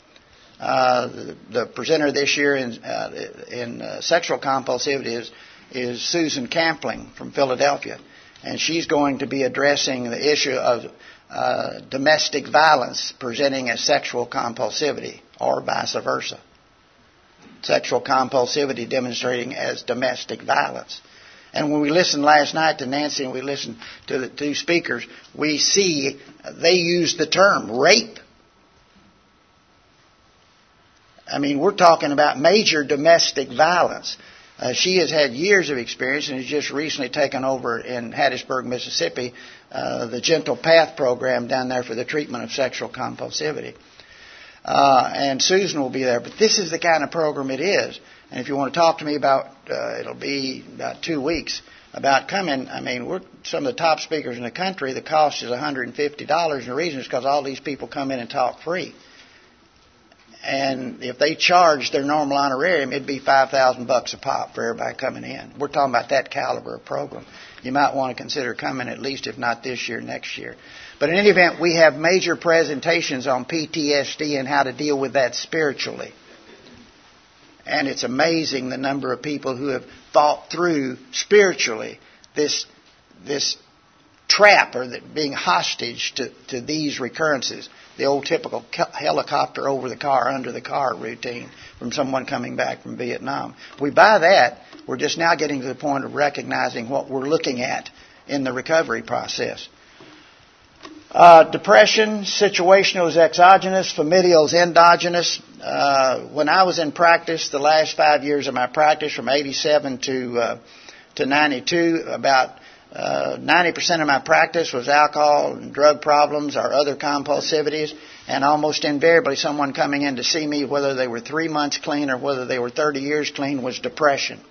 The presenter this year in sexual compulsivity is Susan Campling from Philadelphia, and she's going to be addressing the issue of domestic violence presenting as sexual compulsivity, or vice versa. Sexual compulsivity demonstrating as domestic violence. And when we listened last night to Nancy and we listened to the two speakers, we see they use the term rape. I mean, we're talking about major domestic violence. She has had years of experience and has just recently taken over in Hattiesburg, Mississippi, the Gentle Path program down there for the treatment of sexual compulsivity. And Susan will be there. But this is the kind of program it is. And if you want to talk to me about, it'll be about 2 weeks, about coming, I mean, we're some of the top speakers in the country. The cost is $150, and the reason is because all these people come in and talk free. And if they charge their normal honorarium, it'd be $5,000 a pop for everybody coming in. We're talking about that caliber of program. You might want to consider coming at least, if not this year, next year. But in any event, we have major presentations on PTSD and how to deal with that spiritually. And it's amazing the number of people who have thought through spiritually this trap, or being hostage to these recurrences. The old typical helicopter over the car, under the car routine from someone coming back from Vietnam. We buy that. We're just now getting to the point of recognizing what we're looking at in the recovery process. Depression, situational is exogenous, familial is endogenous. When I was in practice, the last 5 years of my practice, from 87 to 92, about 90% of my practice was alcohol and drug problems or other compulsivities, and almost invariably someone coming in to see me, whether they were 3 months clean or whether they were 30 years clean, was depression.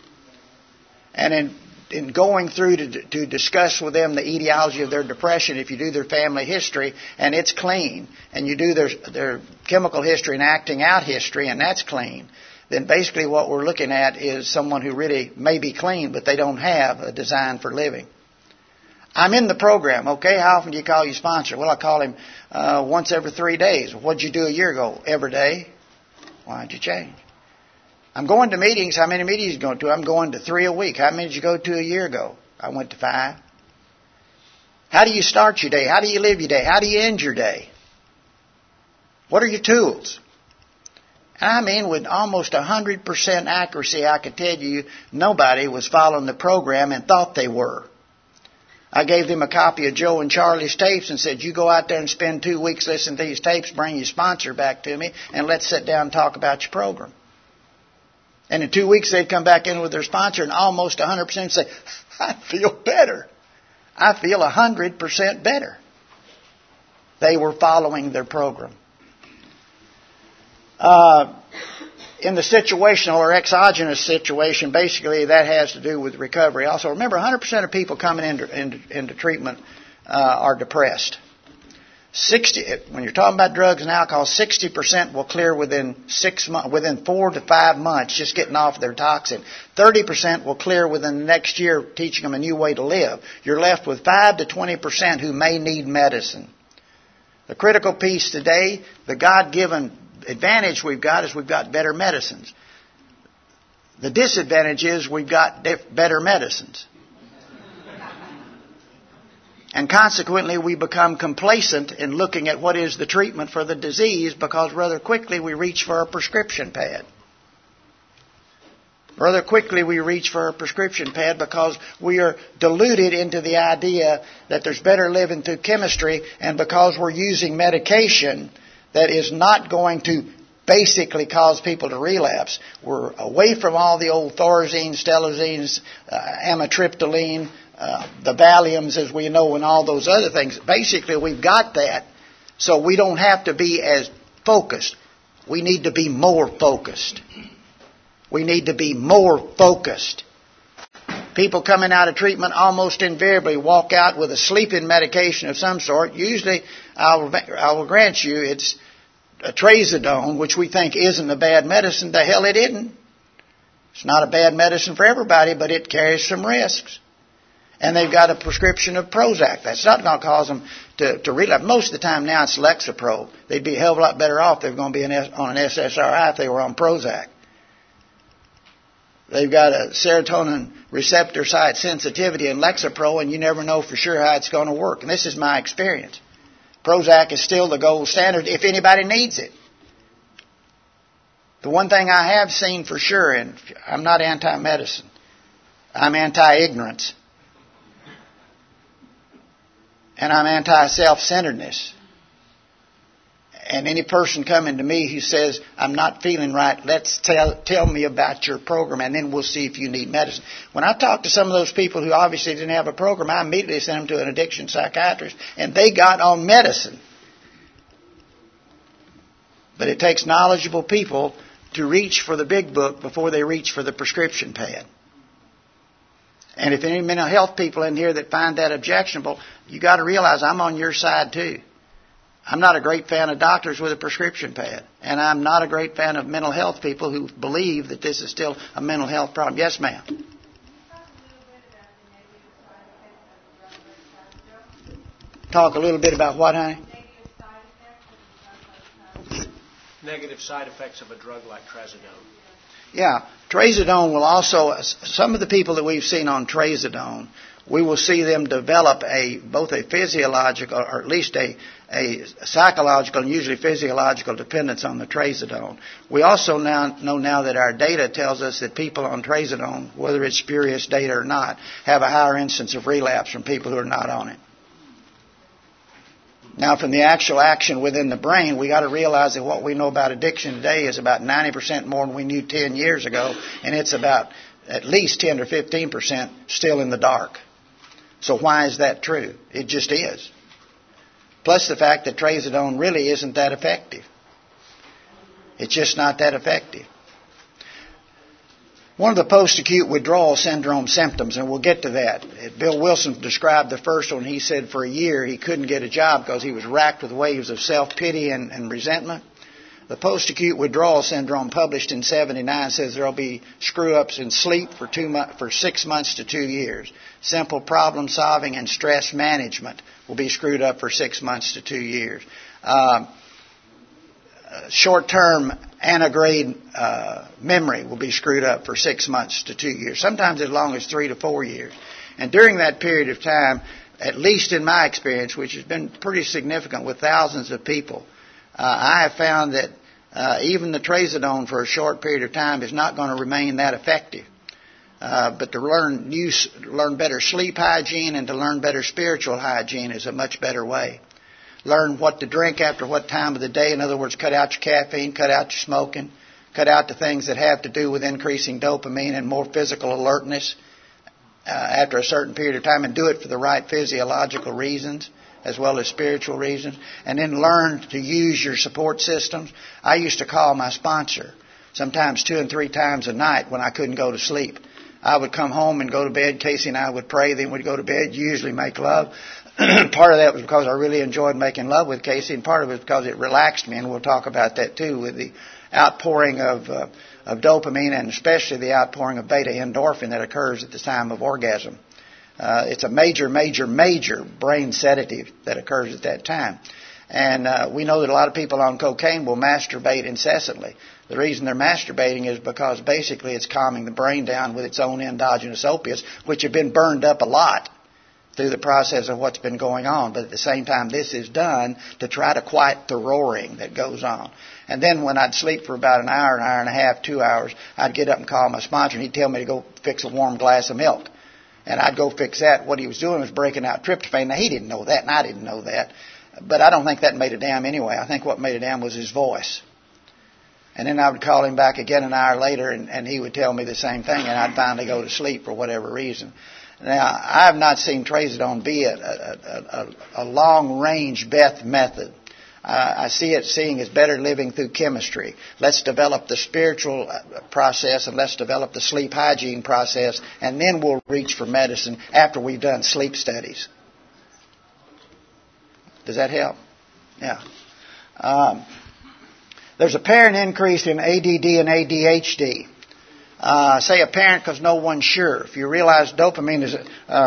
And in going through to discuss with them the etiology of their depression, if you do their family history and it's clean, and you do their chemical history and acting out history and that's clean, then basically what we're looking at is someone who really may be clean, but they don't have a design for living. I'm in the program. Okay, how often do you call your sponsor? Well, I call him once every 3 days. What'd you do a year ago? Every day. Why'd you change? I'm going to meetings. How many meetings are you going to? I'm going to 3 a week. How many did you go to a year ago? I went to 5. How do you start your day? How do you live your day? How do you end your day? What are your tools? I mean, with almost 100% accuracy, I could tell you nobody was following the program and thought they were. I gave them a copy of Joe and Charlie's tapes and said, you go out there and spend 2 weeks listening to these tapes, bring your sponsor back to me, and let's sit down and talk about your program. And in 2 weeks, they'd come back in with their sponsor, and almost 100% say, I feel better. I feel 100% better. They were following their program. In the situational or exogenous situation, basically that has to do with recovery. Also, remember, 100% of people coming into treatment are depressed. When you're talking about drugs and alcohol, 60% will clear within 6 months, within 4 to 5 months, just getting off their toxin. 30% will clear within the next year, teaching them a new way to live. You're left with 5 to 20% who may need medicine. The critical piece today, the God-given advantage we've got is we've got better medicines. The disadvantage is we've got better medicines. And consequently, we become complacent in looking at what is the treatment for the disease, because rather quickly we reach for a prescription pad. Rather quickly we reach for a prescription pad because we are deluded into the idea that there's better living through chemistry, and because we're using medication that is not going to basically cause people to relapse. We're away from all the old Thorazine, Stelazines, amitriptyline, the Valiums, as we know, and all those other things. Basically, we've got that. So we don't have to be as focused. We need to be more focused. We need to be more focused. People coming out of treatment almost invariably walk out with a sleeping medication of some sort. Usually, I will grant you, it's a trazodone, which we think isn't a bad medicine. The hell it isn't. It's not a bad medicine for everybody, but it carries some risks. And they've got a prescription of Prozac. That's not going to cause them to relapse. Most of the time now it's Lexapro. They'd be a hell of a lot better off if they were going to be on an SSRI if they were on Prozac. They've got a serotonin receptor site sensitivity in Lexapro, and you never know for sure how it's going to work. And this is my experience. Prozac is still the gold standard if anybody needs it. The one thing I have seen for sure, and I'm not anti-medicine, I'm anti-ignorance. And I'm anti-self-centeredness. And any person coming to me who says, I'm not feeling right, let's tell me about your program, and then we'll see if you need medicine. When I talk to some of those people who obviously didn't have a program, I immediately sent them to an addiction psychiatrist, and they got on medicine. But it takes knowledgeable people to reach for the big book before they reach for the prescription pad. And if any mental health people in here that find that objectionable, you got to realize I'm on your side too. I'm not a great fan of doctors with a prescription pad. And I'm not a great fan of mental health people who believe that this is still a mental health problem. Yes, ma'am. Talk a little bit about what, honey? Negative side effects of a drug like trazodone. Yeah, trazodone will also, some of the people that we've seen on trazodone, we will see them develop both a physiological or at least a psychological and usually physiological dependence on the trazodone. We also know now that our data tells us that people on trazodone, whether it's spurious data or not, have a higher instance of relapse from people who are not on it. Now, from the actual action within the brain, we got to realize that what we know about addiction today is about 90% more than we knew 10 years ago, and it's about at least 10 or 15% still in the dark. So why is that true? It just is. Plus the fact that trazodone really isn't that effective. It's just not that effective. One of the post-acute withdrawal syndrome symptoms, and we'll get to that. Bill Wilson described the first one. He said for a year he couldn't get a job because he was racked with waves of self-pity and resentment. The post-acute withdrawal syndrome, published in '79, says there will be screw-ups in sleep for 6 months to 2 years. Simple problem solving and stress management will be screwed up for 6 months to 2 years. Short-term antegrade memory will be screwed up for 6 months to 2 years, sometimes as long as 3 to 4 years. And during that period of time, at least in my experience, which has been pretty significant with thousands of people, I have found that even the trazodone for a short period of time is not going to remain that effective. But to learn better sleep hygiene and to learn better spiritual hygiene is a much better way. Learn what to drink after what time of the day. In other words, cut out your caffeine, cut out your smoking, cut out the things that have to do with increasing dopamine and more physical alertness after a certain period of time, and do it for the right physiological reasons as well as spiritual reasons. And then learn to use your support systems. I used to call my sponsor sometimes 2 and 3 times a night when I couldn't go to sleep. I would come home and go to bed. Casey and I would pray. Then we'd go to bed, usually make love. Part of that was because I really enjoyed making love with Casey, and part of it was because it relaxed me, and we'll talk about that too, with the outpouring of dopamine and especially the outpouring of beta endorphin that occurs at the time of orgasm. It's a major, major, major brain sedative that occurs at that time. And we know that a lot of people on cocaine will masturbate incessantly. The reason they're masturbating is because basically it's calming the brain down with its own endogenous opiates, which have been burned up a lot through the process of what's been going on. But at the same time, this is done to try to quiet the roaring that goes on. And then when I'd sleep for about an hour and a half, 2 hours, I'd get up and call my sponsor, and he'd tell me to go fix a warm glass of milk. And I'd go fix that. What he was doing was breaking out tryptophan. Now, he didn't know that, and I didn't know that. But I don't think that made a damn anyway. I think what made a damn was his voice. And then I would call him back again an hour later, and he would tell me the same thing, and I'd finally go to sleep for whatever reason. Now, I have not seen trazodone be a long-range method I see it seeing as better living through chemistry. Let's develop the spiritual process, and let's develop the sleep hygiene process, and then we'll reach for medicine after we've done sleep studies. Does that help? Yeah. There's apparent increase in ADD and ADHD. Say apparent because no one's sure. If you realize dopamine is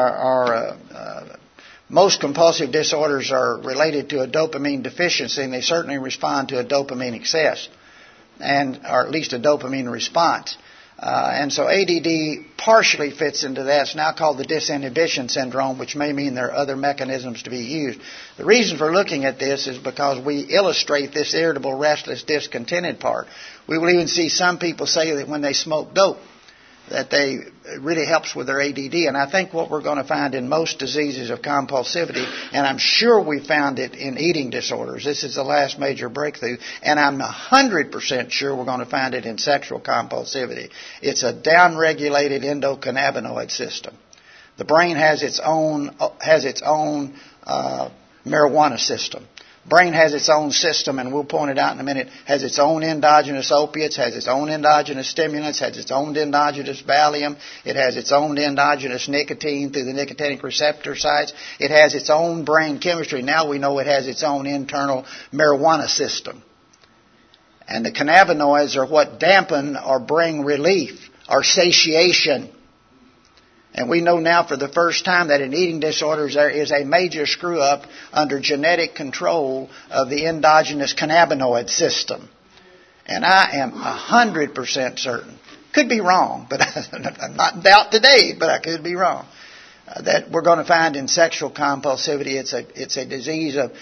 most compulsive disorders are related to a dopamine deficiency, and they certainly respond to a dopamine excess, or at least a dopamine response. And so ADD partially fits into that. It's now called the disinhibition syndrome, which may mean there are other mechanisms to be used. The reason for looking at this is because we illustrate this irritable, restless, discontented part. We will even see some people say that when they smoke dope, that it really helps with their ADD. And I think what we're going to find in most diseases of compulsivity, and I'm sure we found it in eating disorders, this is the last major breakthrough, and I'm 100% sure we're going to find it in sexual compulsivity. It's a downregulated endocannabinoid system. The brain has its own marijuana system. Brain has its own system, and we'll point it out in a minute, has its own endogenous opiates, has its own endogenous stimulants, has its own endogenous Valium, it has its own endogenous nicotine through the nicotinic receptor sites, it has its own brain chemistry. Now we know it has its own internal marijuana system. And the cannabinoids are what dampen or bring relief or satiation. And we know now for the first time that in eating disorders there is a major screw-up under genetic control of the endogenous cannabinoid system. And I am 100% certain, could be wrong, but I'm not in doubt today, but I could be wrong, that we're going to find in sexual compulsivity it's a disease of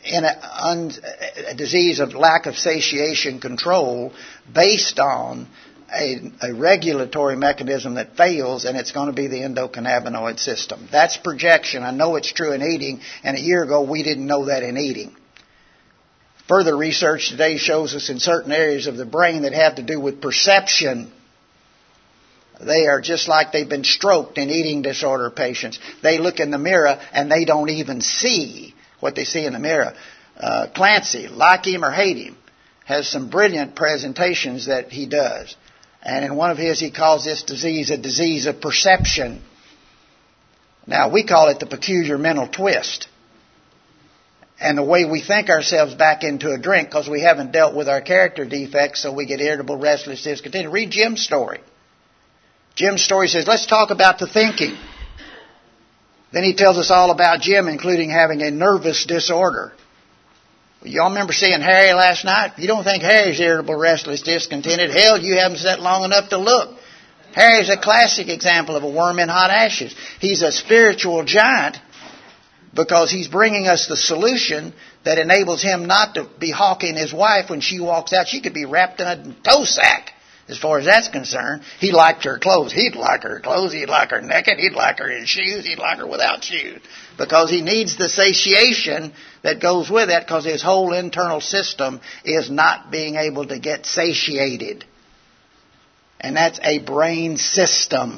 a disease of lack of satiation control based on a regulatory mechanism that fails, and it's going to be the endocannabinoid system. That's projection. I know it's true in eating, and a year ago we didn't know that in eating. Further research today shows us in certain areas of the brain that have to do with perception, they are just like they've been stroked in eating disorder patients. They look in the mirror and they don't even see what they see in the mirror. Clancy, like him or hate him, has some brilliant presentations that he does. And in one of his, he calls this disease a disease of perception. Now, we call it the peculiar mental twist. And the way we think ourselves back into a drink because we haven't dealt with our character defects, so we get irritable, restless, discontented. Read Jim's story. Jim's story says, let's talk about the thinking. Then he tells us all about Jim, including having a nervous disorder. Y'all remember seeing Harry last night? You don't think Harry's irritable, restless, discontented. Hell, you haven't sat long enough to look. Harry's a classic example of a worm in hot ashes. He's a spiritual giant because he's bringing us the solution that enables him not to be hawking his wife when she walks out. She could be wrapped in a tow sack. As far as that's concerned, he liked her clothes. He'd like her clothes. He'd like her naked. He'd like her in shoes. He'd like her without shoes. Because he needs the satiation that goes with it because his whole internal system is not being able to get satiated. And that's a brain system.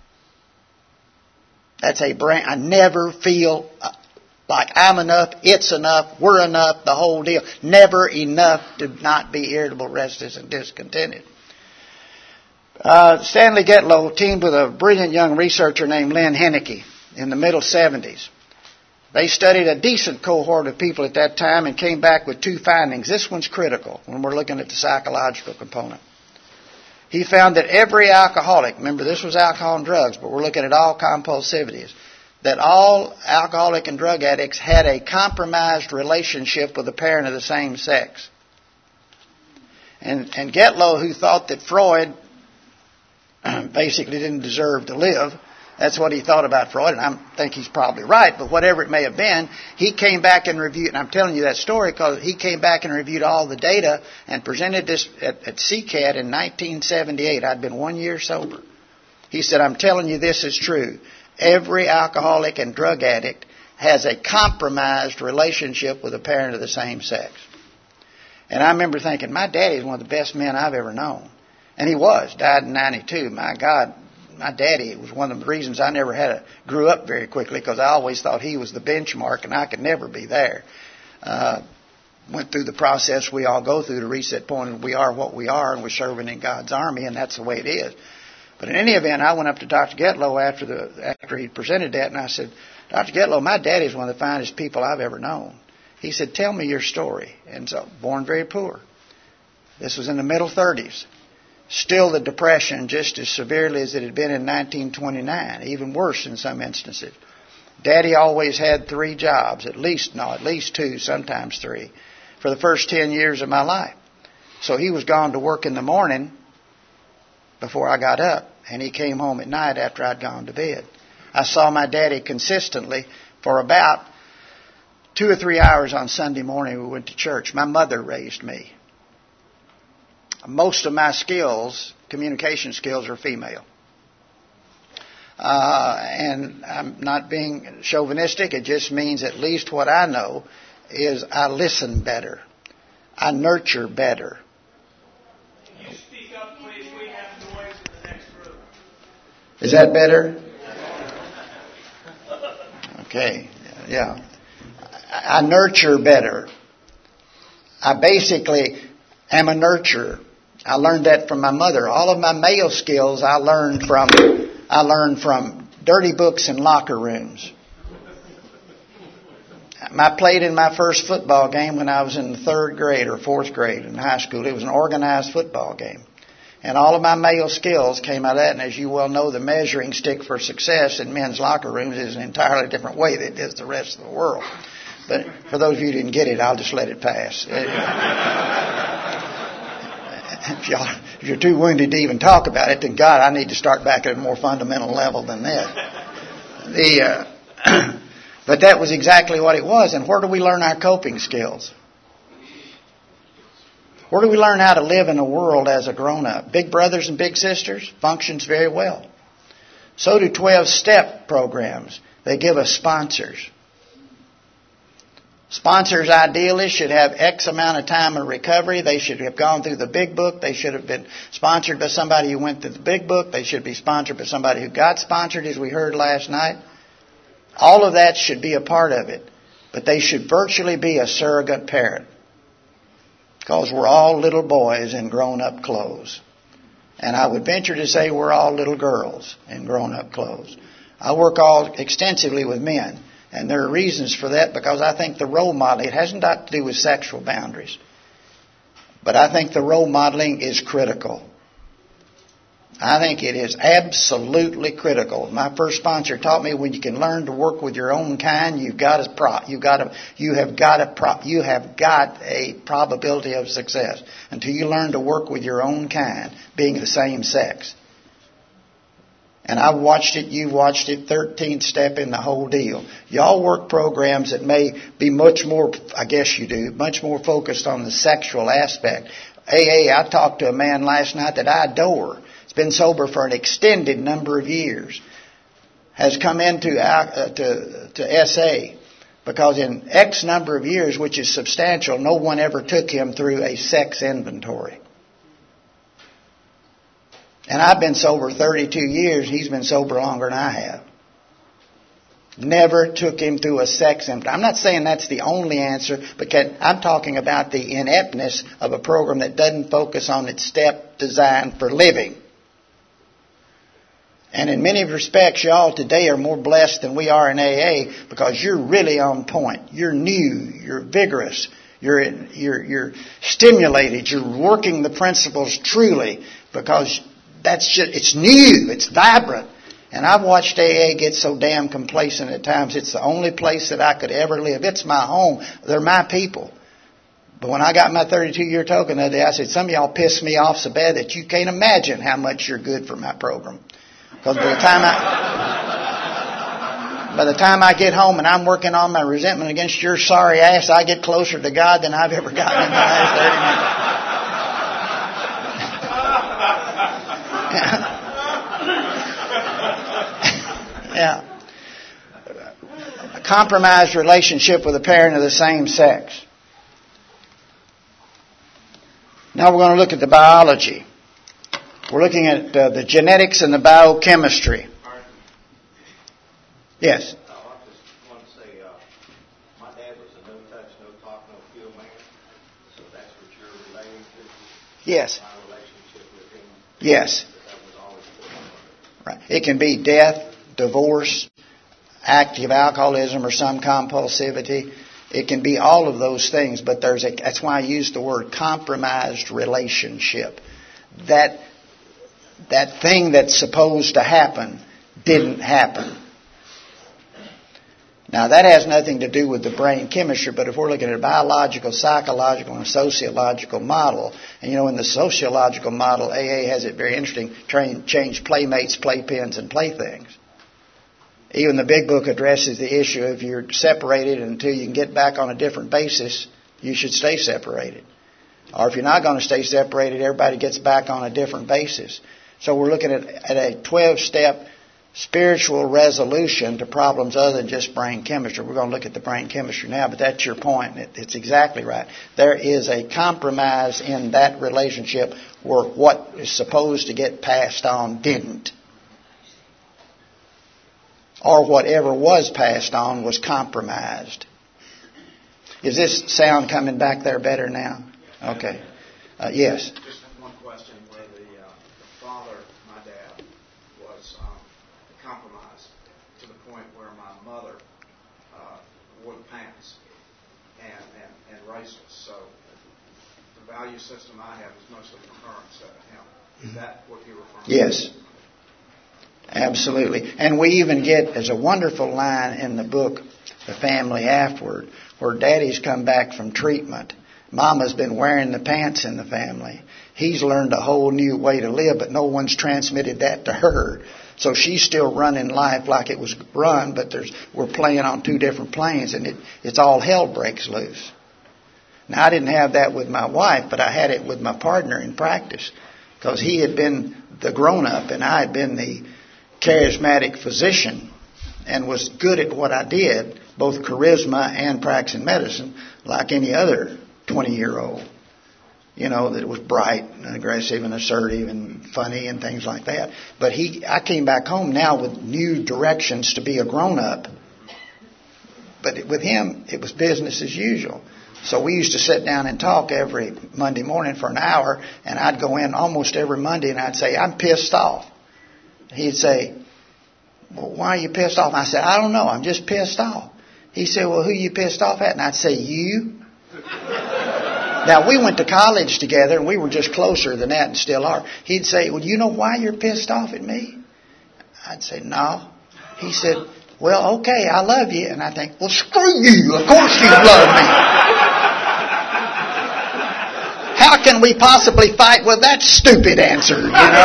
That's a brain. I never feel like I'm enough, it's enough, we're enough, the whole deal. Never enough to not be irritable, restless, and discontented. Stanley Getlow teamed with a brilliant young researcher named Lynn Henneke in the middle 70s. They studied a decent cohort of people at that time and came back with two findings. This one's critical when we're looking at the psychological component. He found that every alcoholic, remember this was alcohol and drugs, but we're looking at all compulsivities, that all alcoholic and drug addicts had a compromised relationship with a parent of the same sex. And Getlow, who thought that Freud basically didn't deserve to live. That's what he thought about Freud, and I think he's probably right, but whatever it may have been, he came back and reviewed, and I'm telling you that story because he came back and reviewed all the data and presented this at CCAT in 1978. I'd been 1 year sober. He said, I'm telling you this is true. Every alcoholic and drug addict has a compromised relationship with a parent of the same sex. And I remember thinking, my daddy's one of the best men I've ever known. And he was, died in 92. My God, my daddy was one of the reasons I never grew up very quickly because I always thought he was the benchmark and I could never be there. went through the process we all go through to reach that point and we are what we are and we're serving in God's army, and that's the way it is. But in any event, I went up to Dr. Getlow after he presented that, and I said, Dr. Getlow, my daddy's one of the finest people I've ever known. He said, tell me your story. And so, born very poor. This was in the middle 30s. Still the depression just as severely as it had been in 1929, even worse in some instances. Daddy always had 3 jobs, at least 2, sometimes 3, for the first 10 years of my life. So he was gone to work in the morning before I got up, and he came home at night after I'd gone to bed. I saw my daddy consistently for about 2 or 3 hours on Sunday morning. We went to church. My mother raised me. Most of my skills, communication skills, are female. And I'm not being chauvinistic. It just means at least what I know is I listen better. I nurture better. Can you speak up, please? We have noise in the next room. Is that better? Okay. Yeah. I nurture better. I basically am a nurturer. I learned that from my mother. All of my male skills I learned from dirty books in locker rooms. I played in my first football game when I was in the 3rd grade or 4th grade in high school. It was an organized football game. And all of my male skills came out of that. And as you well know, the measuring stick for success in men's locker rooms is an entirely different way than it is the rest of the world. But for those of you who didn't get it, I'll just let it pass. If you're too wounded to even talk about it, then God, I need to start back at a more fundamental level than that. But that was exactly what it was. And where do we learn our coping skills? Where do we learn how to live in a world as a grown-up? Big brothers and big sisters functions very well. So do 12-step programs. They give us sponsors. Sponsors ideally should have X amount of time of recovery. They should have gone through the big book. They should have been sponsored by somebody who went through the big book. They should be sponsored by somebody who got sponsored, as we heard last night. All of that should be a part of it. But they should virtually be a surrogate parent. Because we're all little boys in grown-up clothes. And I would venture to say we're all little girls in grown-up clothes. I work extensively with men. And there are reasons for that, because I think the role modeling, it hasn't got to do with sexual boundaries. But I think the role modeling is critical. I think it is absolutely critical. My first sponsor taught me when you can learn to work with your own kind, you have got a probability of success until you learn to work with your own kind, being the same sex. And I've watched it, you've watched it, 13th step in the whole deal. Y'all work programs that may be much more, I guess you do, much more focused on the sexual aspect. I talked to a man last night that I adore. He's been sober for an extended number of years. Has come into to SA because in X number of years, which is substantial, no one ever took him through a sex inventory. And I've been sober 32 years. He's been sober longer than I have. Never took him through a sex inventory. I'm not saying that's the only answer, but I'm talking about the ineptness of a program that doesn't focus on its step designed for living. And in many respects, y'all today are more blessed than we are in AA because you're really on point. You're new. You're vigorous. You're stimulated. You're working the principles truly because it's new. It's vibrant. And I've watched AA get so damn complacent at times. It's the only place that I could ever live. It's my home. They're my people. But when I got my 32-year token that day, I said, some of y'all pissed me off so bad that you can't imagine how much you're good for my program. Because by the time I get home and I'm working on my resentment against your sorry ass, I get closer to God than I've ever gotten in the last 30 minutes. Yeah. A compromised relationship with a parent of the same sex. Now we're going to look at the biology. We're looking at the genetics and the biochemistry. Yes? I just want to say, my dad was a no-touch, no-talk, no-feel man. Yes. Yes. Right. It can be death, divorce, active alcoholism, or some compulsivity. It can be all of those things, but that's why I use the word compromised relationship. That thing that's supposed to happen didn't happen. Now, that has nothing to do with the brain chemistry, but if we're looking at a biological, psychological, and sociological model, and in the sociological model, AA has it very interesting, change playmates, playpens, and playthings. Even the big book addresses the issue if you're separated until you can get back on a different basis, you should stay separated. Or if you're not going to stay separated, everybody gets back on a different basis. So we're looking at a 12-step spiritual resolution to problems other than just brain chemistry. We're going to look at the brain chemistry now, but that's your point. It's exactly right. There is a compromise in that relationship where what is supposed to get passed on didn't. Or whatever was passed on was compromised. Is this sound coming back there better now? Okay. Yes. Just one question where the father, my dad, was compromised to the point where my mother wore the pants and racist. So the value system I have is mostly concurrent set of him. Is that what you're referring to? Yes. Absolutely. And we even get, there's a wonderful line in the book, The Family Afterward, where Daddy's come back from treatment. Mama's been wearing the pants in the family. He's learned a whole new way to live, but no one's transmitted that to her. So she's still running life like it was run, but we're playing on two different planes, and it's all hell breaks loose. Now, I didn't have that with my wife, but I had it with my partner in practice, because he had been the grown-up, and I had been the charismatic physician and was good at what I did, both charisma and practicing medicine, like any other 20-year-old, that was bright and aggressive and assertive and funny and things like that. But I came back home now with new directions to be a grown-up. But with him, it was business as usual. So we used to sit down and talk every Monday morning for an hour, and I'd go in almost every Monday and I'd say, I'm pissed off. He'd say, well, why are you pissed off? I said, I don't know. I'm just pissed off. He said, well, who you pissed off at? And I'd say, you. Now, we went to college together, and we were just closer than that and still are. He'd say, well, do you know why you're pissed off at me? I'd say, no. He said, well, okay, I love you. And I think, well, screw you. Of course you love me. How can we possibly fight with that stupid answer,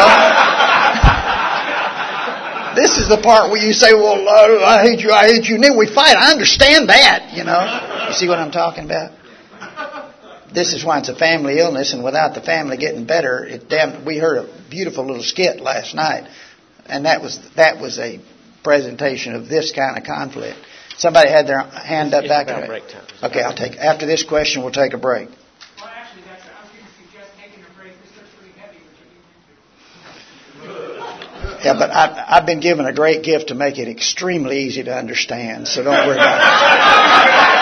This is the part where you say, well, I hate you. And then we fight. I understand that, You see what I'm talking about? This is why it's a family illness, and without the family getting better, we heard a beautiful little skit last night, and that was a presentation of this kind of conflict. Somebody had their hand up back there. Break time. Okay, after this question, we'll take a break. Well, actually, I was going to suggest taking a break. This looks pretty heavy, which you need to. Yeah, but I've been given a great gift to make it extremely easy to understand, so don't worry about it.